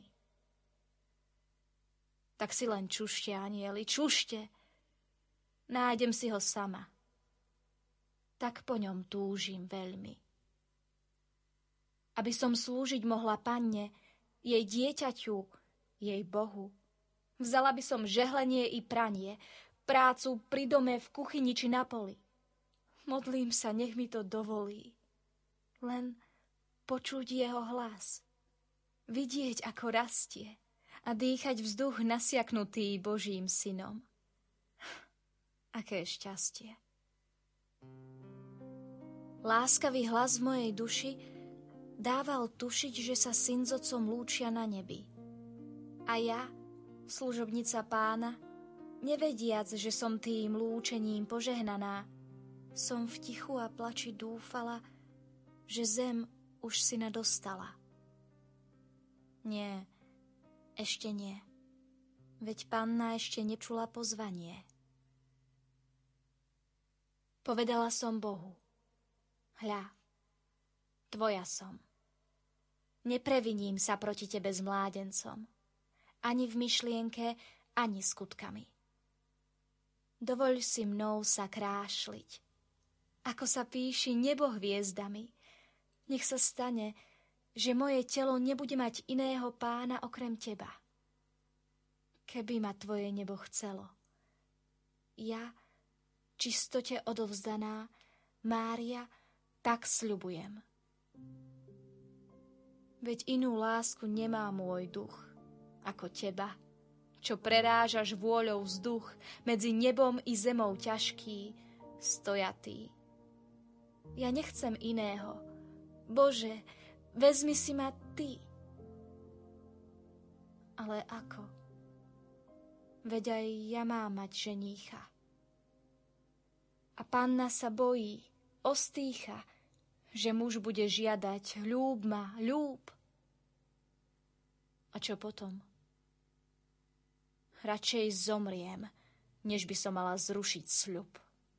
Tak si len čušte, anieli, čušte. Nájdem si ho sama. Tak po ňom túžim veľmi. Aby som slúžiť mohla panne, jej dieťaťu, jej Bohu. Vzala by som žehlenie i pranie, prácu pri dome, v kuchyni či na poli. Modlím sa, nech mi to dovolí. Len počuť jeho hlas. Vidieť, ako rastie a dýchať vzduch nasiaknutý Božím synom. Aké šťastie. Láskavý hlas v mojej duši dával tušiť, že sa syn s otcom lúčia na nebi. A ja, služobnica Pána, nevediac, že som tým lúčením požehnaná, som v tichu a plači dúfala, že zem už syna dostala. Nie, ešte nie. Veď panna ešte nečula pozvanie. Povedala som Bohu: hľa, tvoja som. Nepreviním sa proti tebe s mládencom, ani v myšlienke, ani skutkami. Dovoľ si mnou sa krášliť, ako sa píši nebo hviezdami. Nech sa stane, že moje telo nebude mať iného pána okrem teba. Keby ma tvoje nebo chcelo. Ja, čistote odovzdaná, Mária, tak sľubujem. Veď inú lásku nemá môj duch, ako teba, čo prerážaš vôľou vzduch, medzi nebom i zemou ťažký, stojatý. Ja nechcem iného. Bože, vezmi si ma ty. Ale ako? Veď aj ja mám mať ženícha. A panna sa bojí, ostýcha, že muž bude žiadať: ľúb ma, ľúb. A čo potom? Radšej zomriem, než by som mala zrušiť sľub.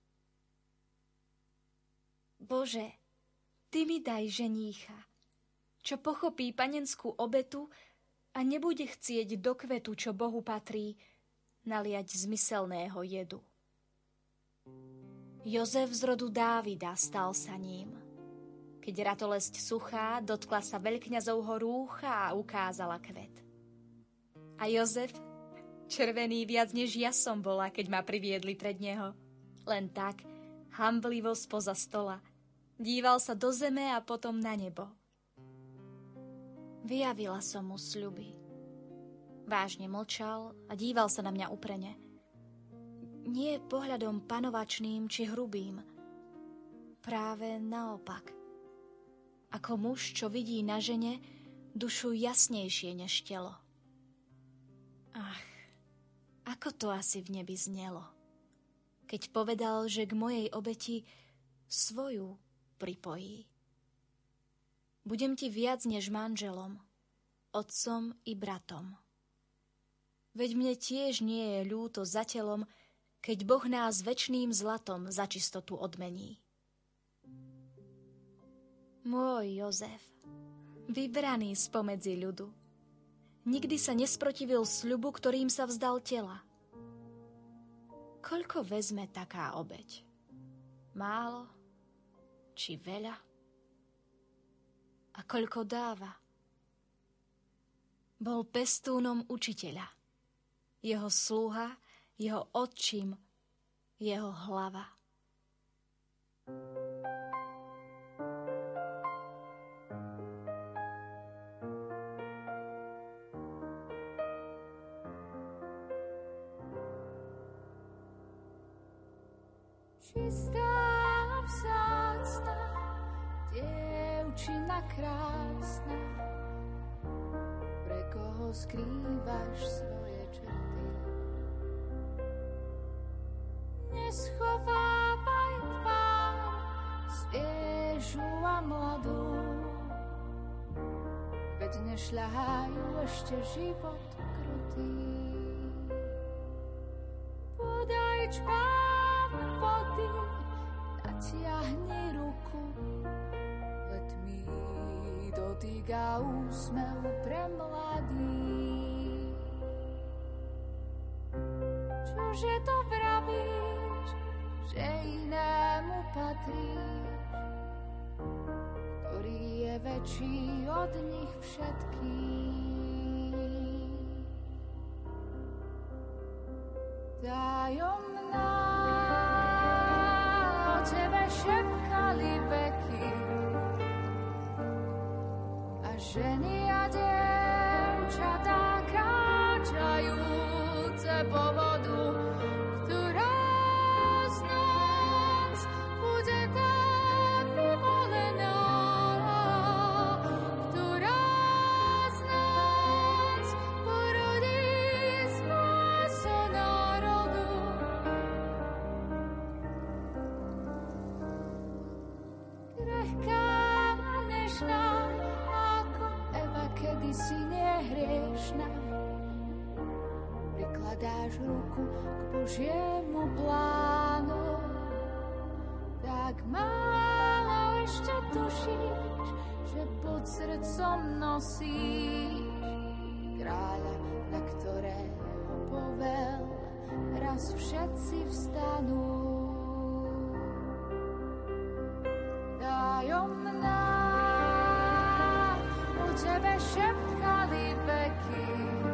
Bože, ty mi daj ženícha, čo pochopí panenskú obetu a nebude chcieť do kvetu, čo Bohu patrí, naliať zmyselného jedu. Jozef z rodu Dávida stal sa ním. Keď ratolesť suchá dotkla sa veľkňazovho rúcha a ukázala kvet. A Jozef, červený viac než ja som bola, keď ma priviedli pred neho. Len tak, hanblivo spoza stola, díval sa do zeme a potom na nebo. Vyjavila som mu sľuby. Vážne mlčal a díval sa na mňa uprene. Nie pohľadom panovačným či hrubým. Práve naopak. Ako muž, čo vidí na žene dušu jasnejšie než telo. Ach, ako to asi v nebi znelo, keď povedal, že k mojej obeti svoju pripojí. Budem ti viac než manželom, otcom i bratom. Veď mne tiež nie je ľúto za telom, keď Boh nás večným zlatom za čistotu odmení. Môj Jozef, vybraný spomedzi ľudu, nikdy sa nesprotivil sľubu, ktorým sa vzdal tela. Koľko vezme taká obeť? Málo či veľa? A koľko dáva? Bol pestúnom učiteľa. Jeho sluha, jeho otčím, jeho hlava. Čistá vzácna, dievčina krásna, pre koho skrývaš svoje črty. Neschovávaj tvár, sviežu a mladú, veď nešľahajú ešte život krutý. Podaj čpán vody, natiahni ruku, let mi dotýka úsmev pre mladých. Čože to vravíš, že inému patríš, ktorý je väčší od nich všetkých. Tajomná, o tebe šepkali veky a ženy a dievčatá kráčajúce po vodu, ktorá z nás bude tá vyvolená, ktorá z nás porodí spásu národu. Krehká a nežná, ako Eva kedysi nehriešna, prikladáš ruku k Božiemu plánu. Tak málo ešte tušíš, že pod srdcom nosíš kráľa, na ktorého povel raz všetci vstanú. Tajomná, o tebe šepkali veky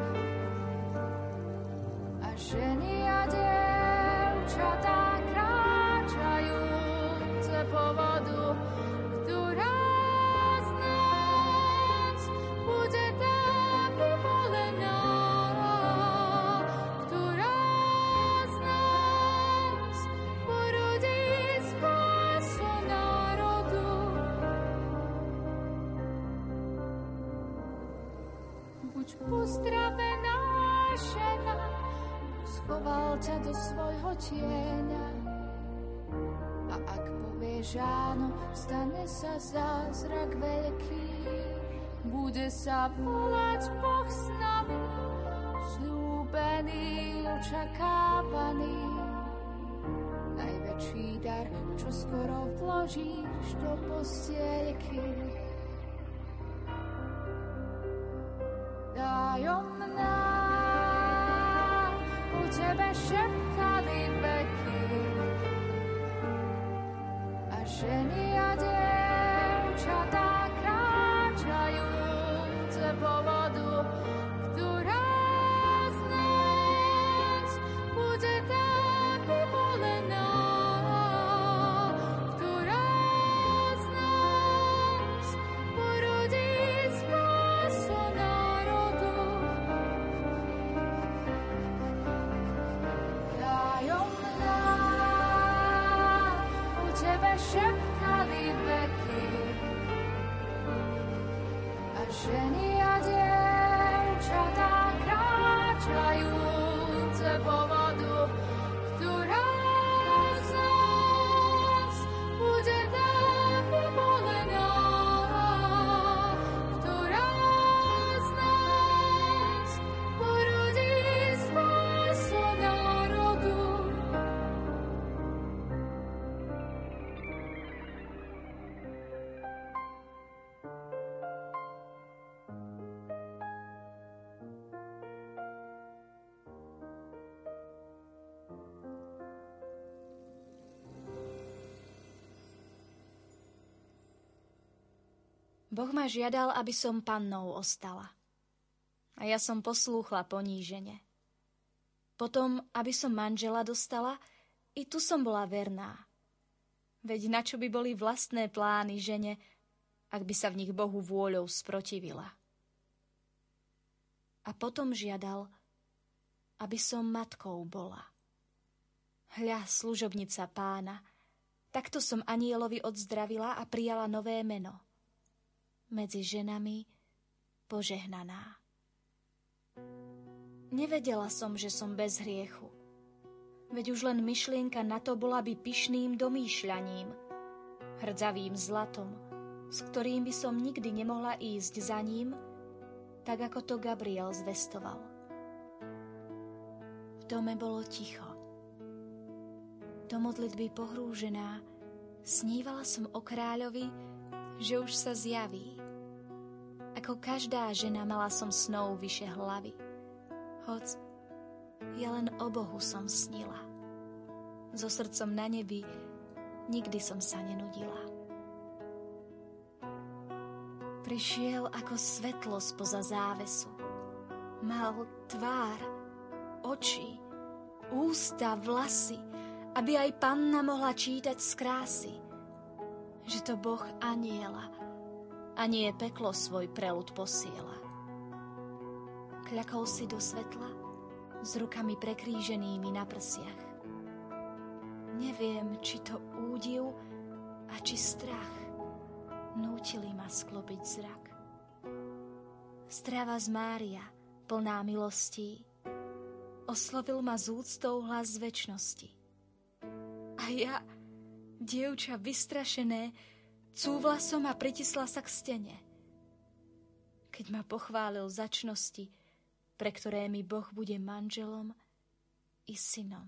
a ženy a dievčatá kráčajúce po vodu, ktorá z nás bude tá vyvolená, ktorá z nás porodí spásu národu. Buď pozdravená, žena, schoval ťa do svojho tieňa. A ak povieš áno, stane sa zázrak veľký. Bude sa volať Boh s nami, sľúbený, očakávaný. Najväčší dar, čo skoro vložíš do postielky. Tajomná, o tebe šepkali veky a ženy a dievčatá kráčajúce po vodu, ktorá z nás bude tá vyvolená, ktorá z nás porodí spásu národu. Tajomná, o tebe šepkali veky a ženy a dievčatá kráčajúce po vodu, ktorá z nás bude tá vyvolená, ktorá z nás porodí spásu národu. Boh ma žiadal, aby som pannou ostala. A ja som poslúchla ponížene. Potom, aby som manžela dostala, I tu som bola verná. Veď na čo by boli vlastné plány žene, ak by sa v nich Bohu vôľou sprotivila. A potom žiadal, aby som matkou bola. Hľa, služobnica Pána, takto som anjelovi odzdravila a prijala nové meno. Medzi ženami požehnaná. Nevedela som, že som bez hriechu. Veď už len myšlienka na to bola by pyšným domýšľaním, hrdzavým zlatom, s ktorým by som nikdy nemohla ísť za ním, tak ako to Gabriel zvestoval. V dome bolo ticho. Do modlitby pohrúžená snívala som o kráľovi, že už sa zjaví. Ako každá žena mala som snov vyše hlavy. Hoc ja len o Bohu som snila. So srdcom na nebi nikdy som sa nenudila. Prišiel ako svetlo spoza závesu. Mal tvár, oči, ústa, vlasy, aby aj panna mohla čítať z krásy, že to Boh anjela a nie peklo svoj preľud posiela. Kľakol si do svetla s rukami prekríženými na prsiach. Neviem, či to údiv a či strach nútili ma sklopiť zrak. Stráva z Mária, plná milostí, oslovil ma z úctou hlas z večnosti. A ja, dievča vystrašené, cúvla som a pritisla sa k stene. Keď ma pochválil za čnosti, pre ktoré mi Boh bude manželom i synom.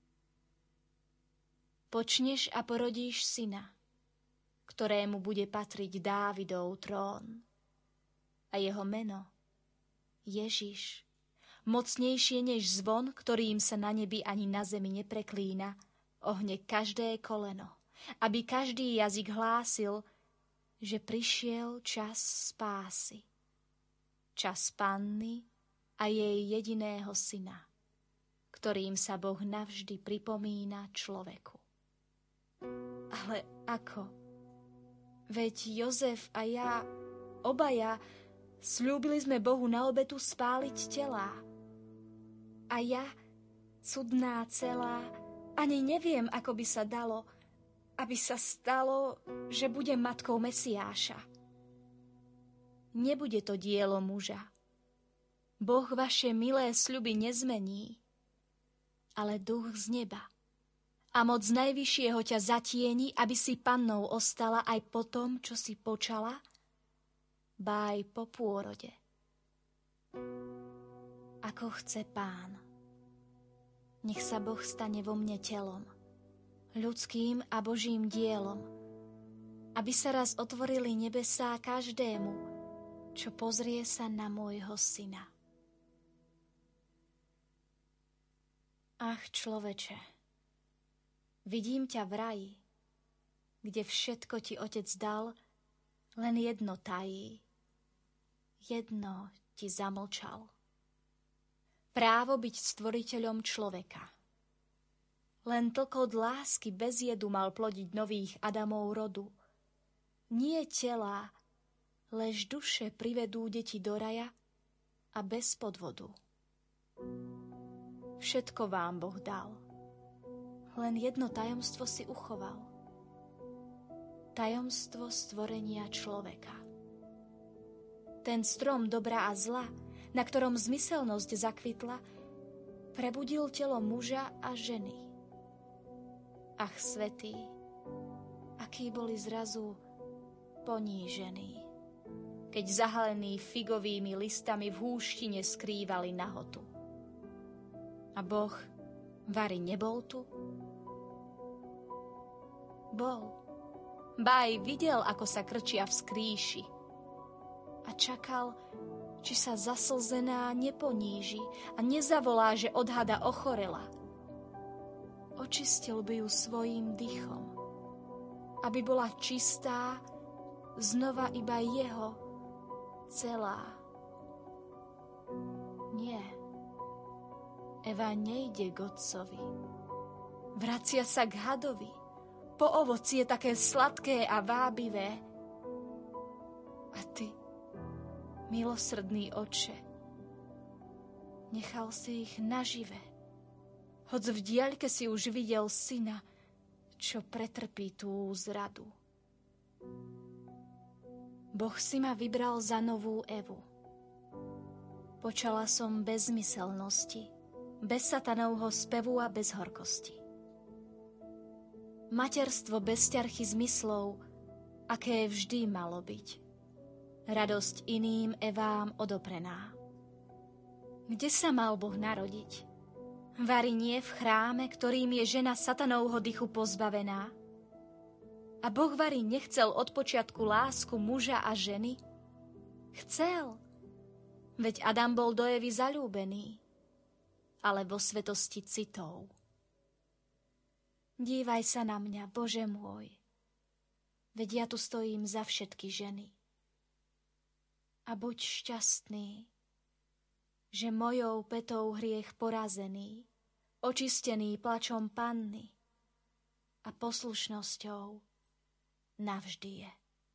Počneš a porodíš syna, ktorému bude patriť Dávidov trón. A jeho meno Ježiš, mocnejšie než zvon, ktorým sa na nebi ani na zemi nepreklína, ohne každé koleno, aby každý jazyk hlásil, že prišiel čas spásy. Čas panny a jej jediného syna, ktorým sa Boh navždy pripomína človeku. Ale ako? Veď Jozef a ja, obaja, sľúbili sme Bohu na obetu spáliť telá. A ja, cudná celá, ani neviem, ako by sa dalo, aby sa stalo, že budem matkou Mesiáša. Nebude to dielo muža. Boh vaše milé sľuby nezmení, ale duch z neba. A moc najvyššieho ťa zatieni, aby si pannou ostala aj po tom, čo si počala, ba aj po pôrode. Ako chce Pán. Nech sa Boh stane vo mne telom, ľudským a Božím dielom, aby sa raz otvorili nebesá každému, čo pozrie sa na môjho syna. Ach, človeče, vidím ťa v raji, kde všetko ti Otec dal, len jedno tají. Jedno ti zamlčal. Právo byť stvoriteľom človeka. Len tlkot lásky bez jedu mal plodiť nových Adamov rodu. Nie tela, lež duše privedú deti do raja a bez podvodu. Všetko vám Boh dal. Len jedno tajomstvo si uchoval. Tajomstvo stvorenia človeka. Ten strom dobra a zla, na ktorom zmyselnosť zakvitla, prebudil telo muža a ženy. Ach, svätí, akí boli zrazu ponížení, keď zahalení figovými listami v húštine skrývali nahotu. A Boh vari nebol tu? Bol. Baj videl, ako sa krčia v skrýši. A čakal, či sa zaslzená neponíži a nezavolá, že odhada ochorela. Očistil by ju svojím dychom, aby bola čistá, znova iba jeho, celá. Nie. Eva nejde k otcovi. Vracia sa k hadovi. Po ovoci je také sladké a vábivé. A ty, milosrdný Otče, nechal si ich nažive. Hoď v diaľke si už videl syna, čo pretrpí tú zradu. Boh si ma vybral za novú Evu. Počala som bez zmyselnosti, bez satanovho spevu a bez horkosti. Materstvo bez ťarchy zmyslov, aké vždy malo byť. Radosť iným Evám odoprená. Kde sa mal Boh narodiť? Vari nie v chráme, ktorým je žena satanovho dychu pozbavená? A Boh vari nechcel od počiatku lásku muža a ženy? Chcel. Veď Adam bol do Evy zaľúbený, ale vo svetosti citov. Dívaj sa na mňa, Bože môj, veď ja tu stojím za všetky ženy. A buď šťastný, že mojou petou hriech porazený, očistený plačom panny a poslušnosťou navždy je.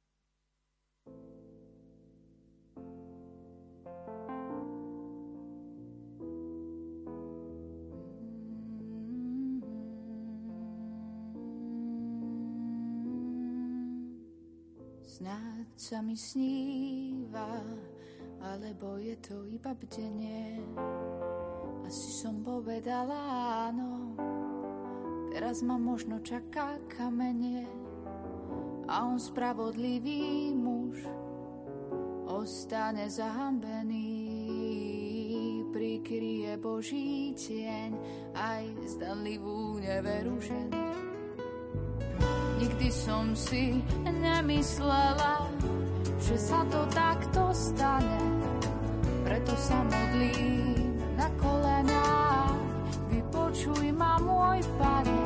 Snáď sa mi sníva, alebo je to iba bdenie. Asi som povedala áno, teraz ma možno čaká kamenie. A on spravodlivý muž ostane zahambený, prikryje Boží tieň aj zdanlivú neveru ženy. Nikdy som si nemyslela, že sa to takto stane. Preto sa modlím na kolenách, vypočuj ma, môj Pane.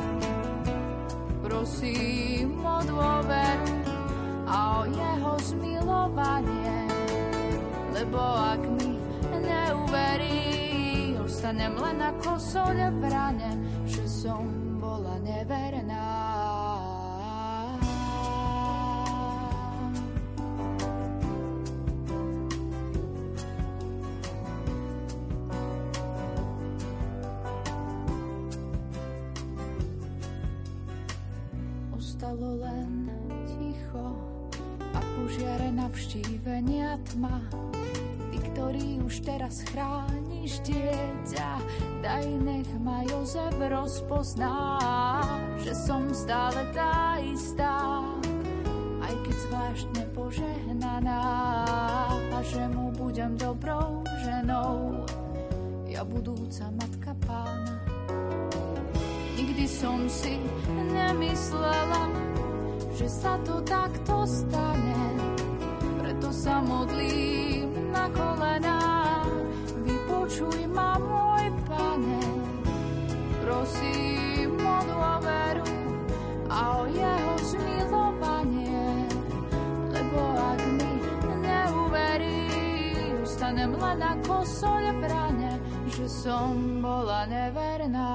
Prosím o dôveru a o jeho zmilovanie, lebo ak mi neuverí, ostanem len ako soľ v rane, že som bola neverná. Ostalo len ticho a požiare navštívenia tma. Ty, ktorý už teraz chrániš dieťa, daj nech ma Jozef rozpozná, že som stále tá istá, aj keď zvláštne požehnaná, a že mu budem dobrou ženou, ja budúca matka Pána. Nikdy som si nemyslela, že sa to takto stane, preto sa modlím na kolenách, vypočuj ma, môj Pane. Prosím o dôveru a o jeho zmilovanie, lebo ak mi neuverí, ustanem len ako soľ v rane, že som bola neverná.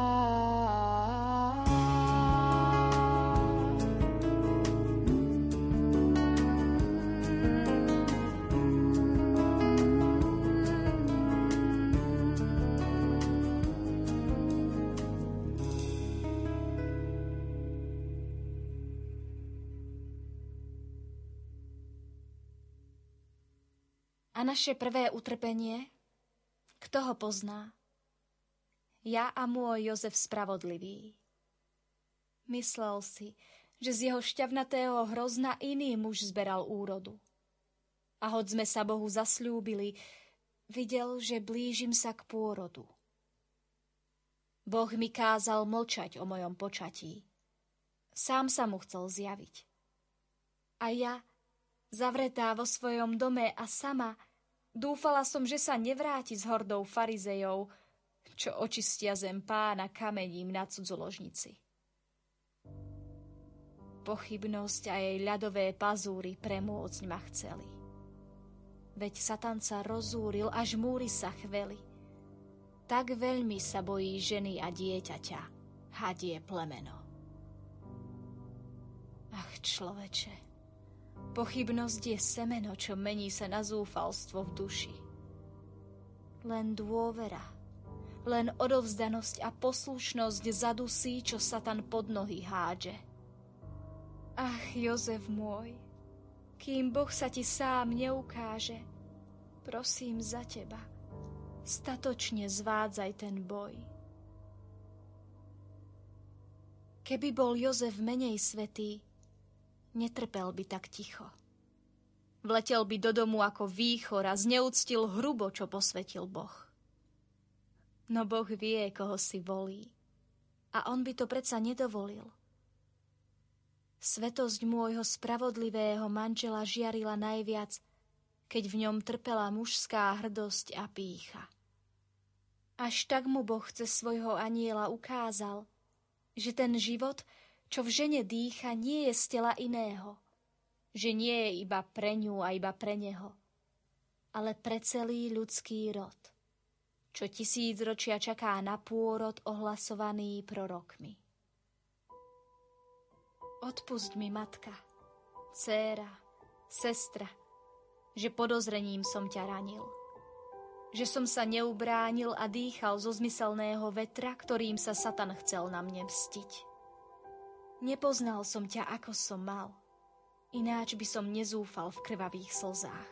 A naše prvé utrpenie, kto ho pozná? Ja a môj Jozef spravodlivý. Myslel si, že z jeho šťavnatého hrozna iný muž zberal úrodu. A hoď sme sa Bohu zasľúbili, videl, že blížim sa k pôrodu. Boh mi kázal mlčať o mojom počatí. Sám sa mu chcel zjaviť. A ja, zavretá vo svojom dome a sama, dúfala som, že sa nevráti s hordou farizejov, čo očistia zem Pána kamením na cudzoložnici. Pochybnosť a jej ľadové pazúry premôcť ma chceli. Veď Satan sa rozúril, až múry sa chveli. Tak veľmi sa bojí ženy a dieťaťa, hadie plemeno. Ach, človeče, pochybnosť je semeno, čo mení sa na zúfalstvo v duši. Len dôvera, len odovzdanosť a poslušnosť zadusí, čo Satan pod nohy hádže. Ach, Jozef môj, kým Boh sa ti sám neukáže, prosím za teba, statočne zvádzaj ten boj. Keby bol Jozef menej svätý, netrpel by tak ticho. Vletel by do domu ako výchor a zneúctil hrubo, čo posvetil Boh. No Boh vie, koho si volí, a on by to predsa nedovolil. Svetosť môjho spravodlivého manžela žiarila najviac, keď v ňom trpela mužská hrdosť a pýcha. Až tak mu Boh cez svojho anjela ukázal, že ten život, čo v žene dýcha, nie je z tela iného, že nie je iba pre ňu a iba pre neho, ale pre celý ľudský rod, čo 1000 ročia čaká na pôrod ohlasovaný prorokmi. Odpusť mi, matka, dcéra, sestra, že podozrením som ťa ranil, že som sa neubránil a dýchal zo zmyselného vetra, ktorým sa Satan chcel na mne mstiť. Nepoznal som ťa, ako som mal, ináč by som nezúfal v krvavých slzách.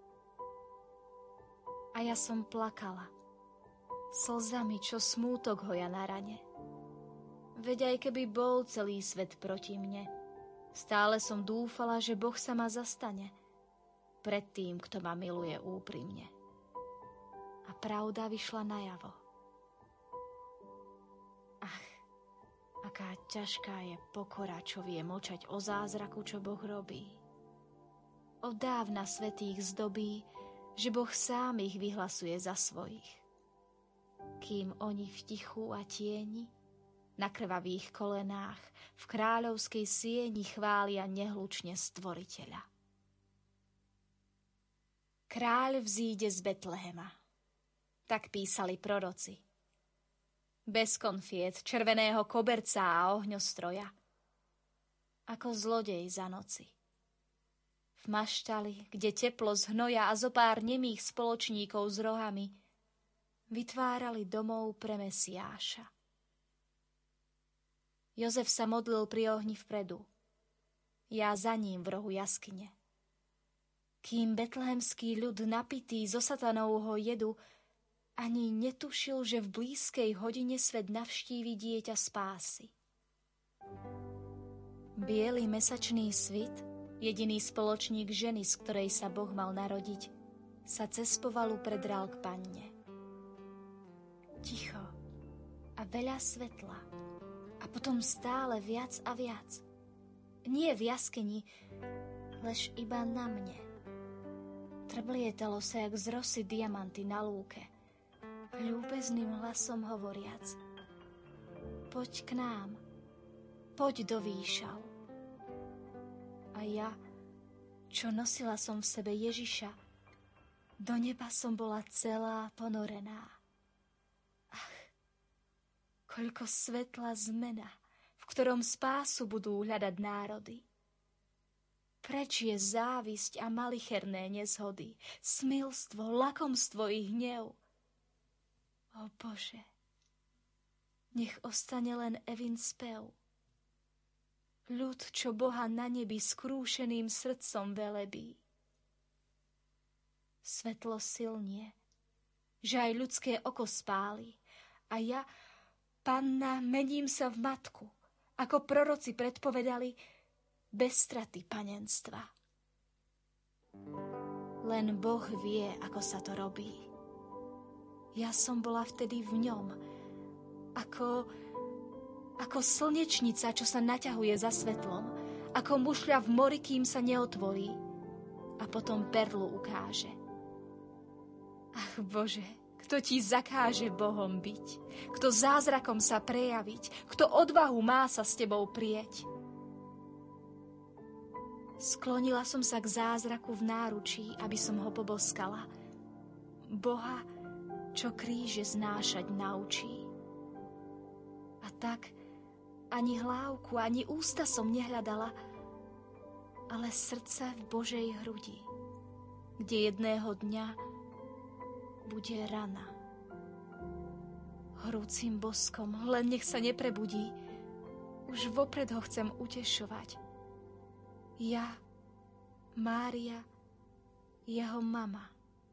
A ja som plakala, slzami, čo smútok hoja na rane. Veď aj keby bol celý svet proti mne, stále som dúfala, že Boh sa ma zastane pred tým, kto ma miluje úprimne. A pravda vyšla najavo. Ach, aká ťažká je pokora, čo vie mlčať o zázraku, čo Boh robí. Od dávna svätých zdobí, že Boh sám ich vyhlasuje za svojich. Kým oni v tichu a tieni, na krvavých kolenách, v kráľovskej sieni chvália nehlučne Stvoriteľa. Kráľ vzíde z Betlehema. Tak písali proroci. Bez konfiet, červeného koberca a ohňostroja. Ako zlodej za noci. V maštali, kde teplo z hnoja a zopár nemých spoločníkov s rohami vytvárali domov pre Mesiáša. Jozef sa modlil pri ohni vpredu. Ja za ním v rohu jaskyne. Kým betlehemský ľud napitý zo satanovho jedu ani netušil, že v blízkej hodine svet navštívi dieťa spásy. Biely mesačný svit, jediný spoločník ženy, z ktorej sa Boh mal narodiť, sa cez povalu predral k panne. Ticho a veľa svetla. A potom stále viac a viac. Nie v jaskyni, lež iba na mne. Trblietalo sa, jak z rosy diamanty na lúke, ľúbezným hlasom hovoriac: Poď k nám, poď do výšav. A ja, čo nosila som v sebe Ježiša, do neba som bola celá ponorená. Koľko svetla zmena, v ktorom spásu budú hľadať národy. Preč je závisť a malicherné nezhody, smilstvo, lakomstvo i hnev. O Bože, nech ostane len Evin spev. Ľud, čo Boha na nebi skrúšeným srdcom velebí. Svetlo silnie, že aj ľudské oko spáli, a ja, Panna, mením sa v matku, ako proroci predpovedali, bez straty panenstva. Len Boh vie, ako sa to robí. Ja som bola vtedy v ňom, ako slnečnica, čo sa naťahuje za svetlom, ako mušľa v mori, kým sa neotvorí a potom perlu ukáže. Ach Bože, kto ti zakáže Bohom byť? Kto zázrakom sa prejaviť? Kto odvahu má sa s tebou prieť? Sklonila som sa k zázraku v náručí, aby som ho poboskala. Boha, čo kríže znášať naučí. A tak Ani hlávku, ani ústa som nehľadala, ale srdce v Božej hrudi, kde jedného dňa bude rana. Horúcim boskom, len nech sa neprebudí. Už vopred ho chcem utešovať. Ja, Mária, jeho mama.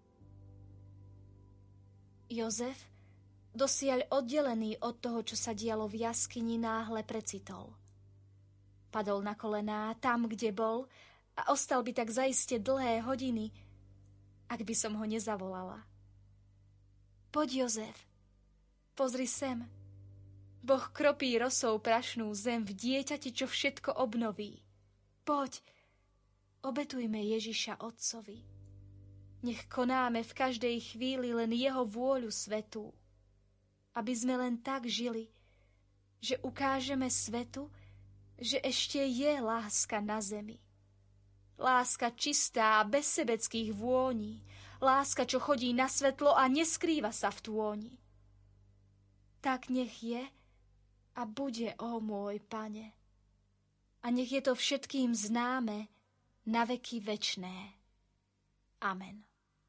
Jozef, dosiaľ oddelený od toho, čo sa dialo v jaskyni, náhle precitol. Padol na kolená tam, kde bol, a ostal by tak zaiste dlhé hodiny, ak by som ho nezavolala. Poď, Jozef, pozri sem. Boh kropí rosou prašnú zem v dieťati, čo všetko obnoví. Poď, obetujme Ježiša Otcovi. Nech konáme v každej chvíli len jeho vôľu svätú, aby sme len tak žili, že ukážeme svetu, že ešte je láska na zemi. Láska čistá, bez sebeckých vôní, láska, čo chodí na svetlo a neskrýva sa v tôni. Tak nech je a bude, ó môj Pane. A nech je to všetkým známe na veky večné. Amen.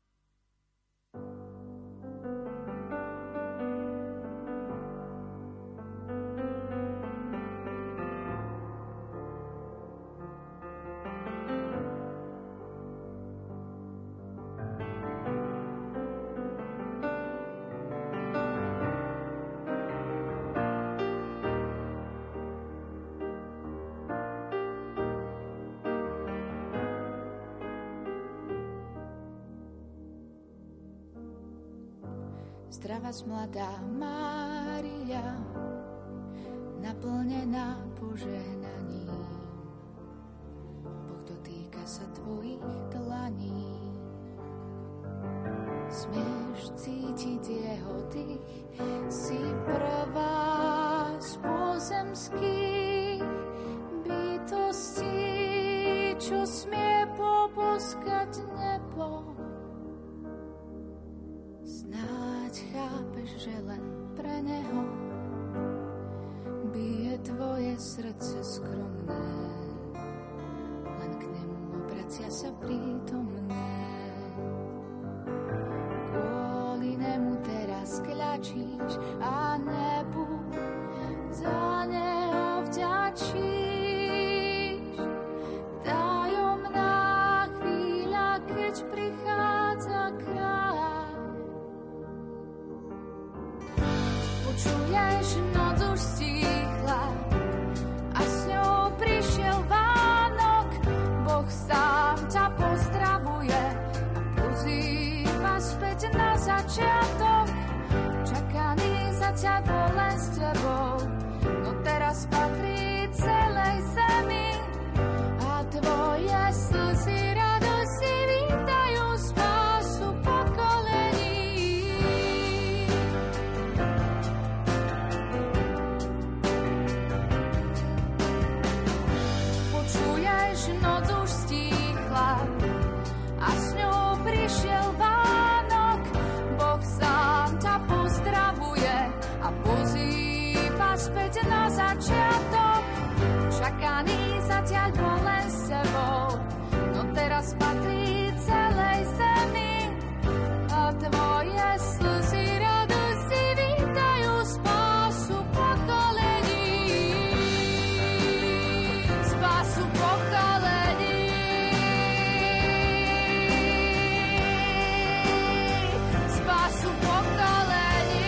Zdravá mladá Mária, naplnená požehnaním. Boh dotýka sa tvojich dlaní. Smieš cítiť jeho dých, si prvá z pozemských bytostí, čo smie poboskať nebo. Chápeš, že len pre neho bije tvoje srdce skromné, len k nemu obracia sa prítomné. Kvôli nemu teraz kľačíš a nebu za neho vďačíš. Tajomná chvíľa, keď prichádza kráľ. Počuješ, noc už stíchla a s ňou prišiel Vánok. Boh sám ťa pozdravuje a pozýva späť na začiatok. Čakaný zatiaľ bol len s tebou, no teraz patrí celej zemi a tvoje slzy radosti vítajú spásu pokolení. Noc už stíchla a s ňou prišiel Vánok. Boh sám ťa pozdravuje a pozýva späť na začiatok. Čakaný zatiaľ bol len s tebou, no teraz patrí celej zemi a tvoje slzy radosti vítajú spásu pokolení. Spásu pokolení. Spásu pokolení.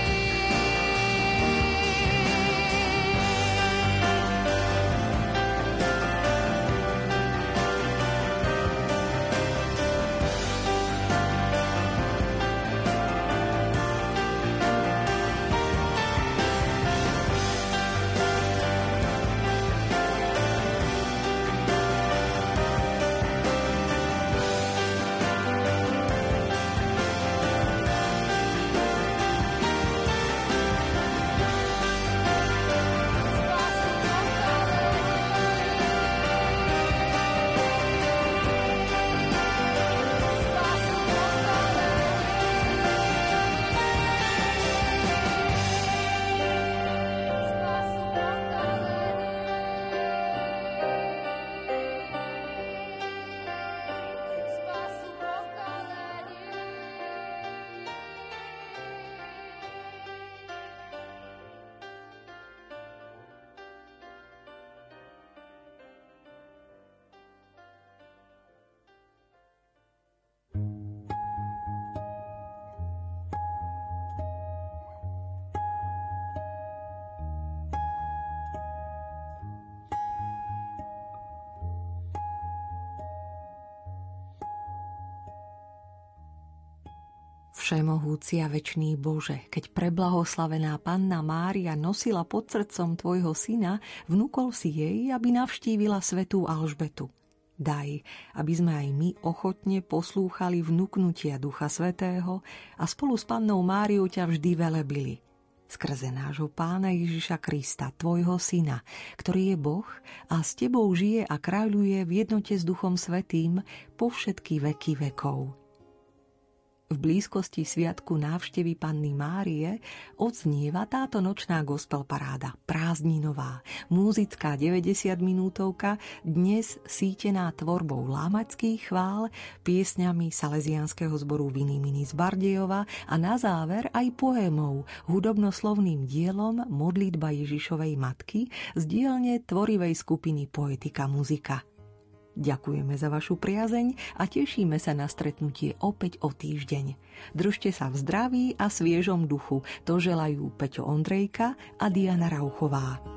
Všemohúci a večný Bože, keď preblahoslavená Panna Mária nosila pod srdcom tvojho syna, vnúkol si jej, aby navštívila svätú Alžbetu. Daj, aby sme aj my ochotne poslúchali vnúknutia Ducha Svätého a spolu s Pannou Máriou ťa vždy velebili. Skrze nášho Pána Ježiša Krista, tvojho syna, ktorý je Boh a s tebou žije a kráľuje v jednote s Duchom Svätým po všetky veky vekov. V blízkosti sviatku návštevy Panny Márie odznieva táto nočná gospel paráda, prázdninová, múzická 90-minútovka, dnes sítená tvorbou lámačských chvál, piesňami salesiánskeho zboru Vinimini z Bardejova a na záver aj poémou, hudobnoslovným dielom Modlitba Ježišovej matky z dielne tvorivej skupiny Poetika Muzika. Ďakujeme za vašu priazeň a tešíme sa na stretnutie opäť o týždeň. Držte sa v zdraví a sviežom duchu. To želajú Peťo Ondrejka a Diana Rauchová.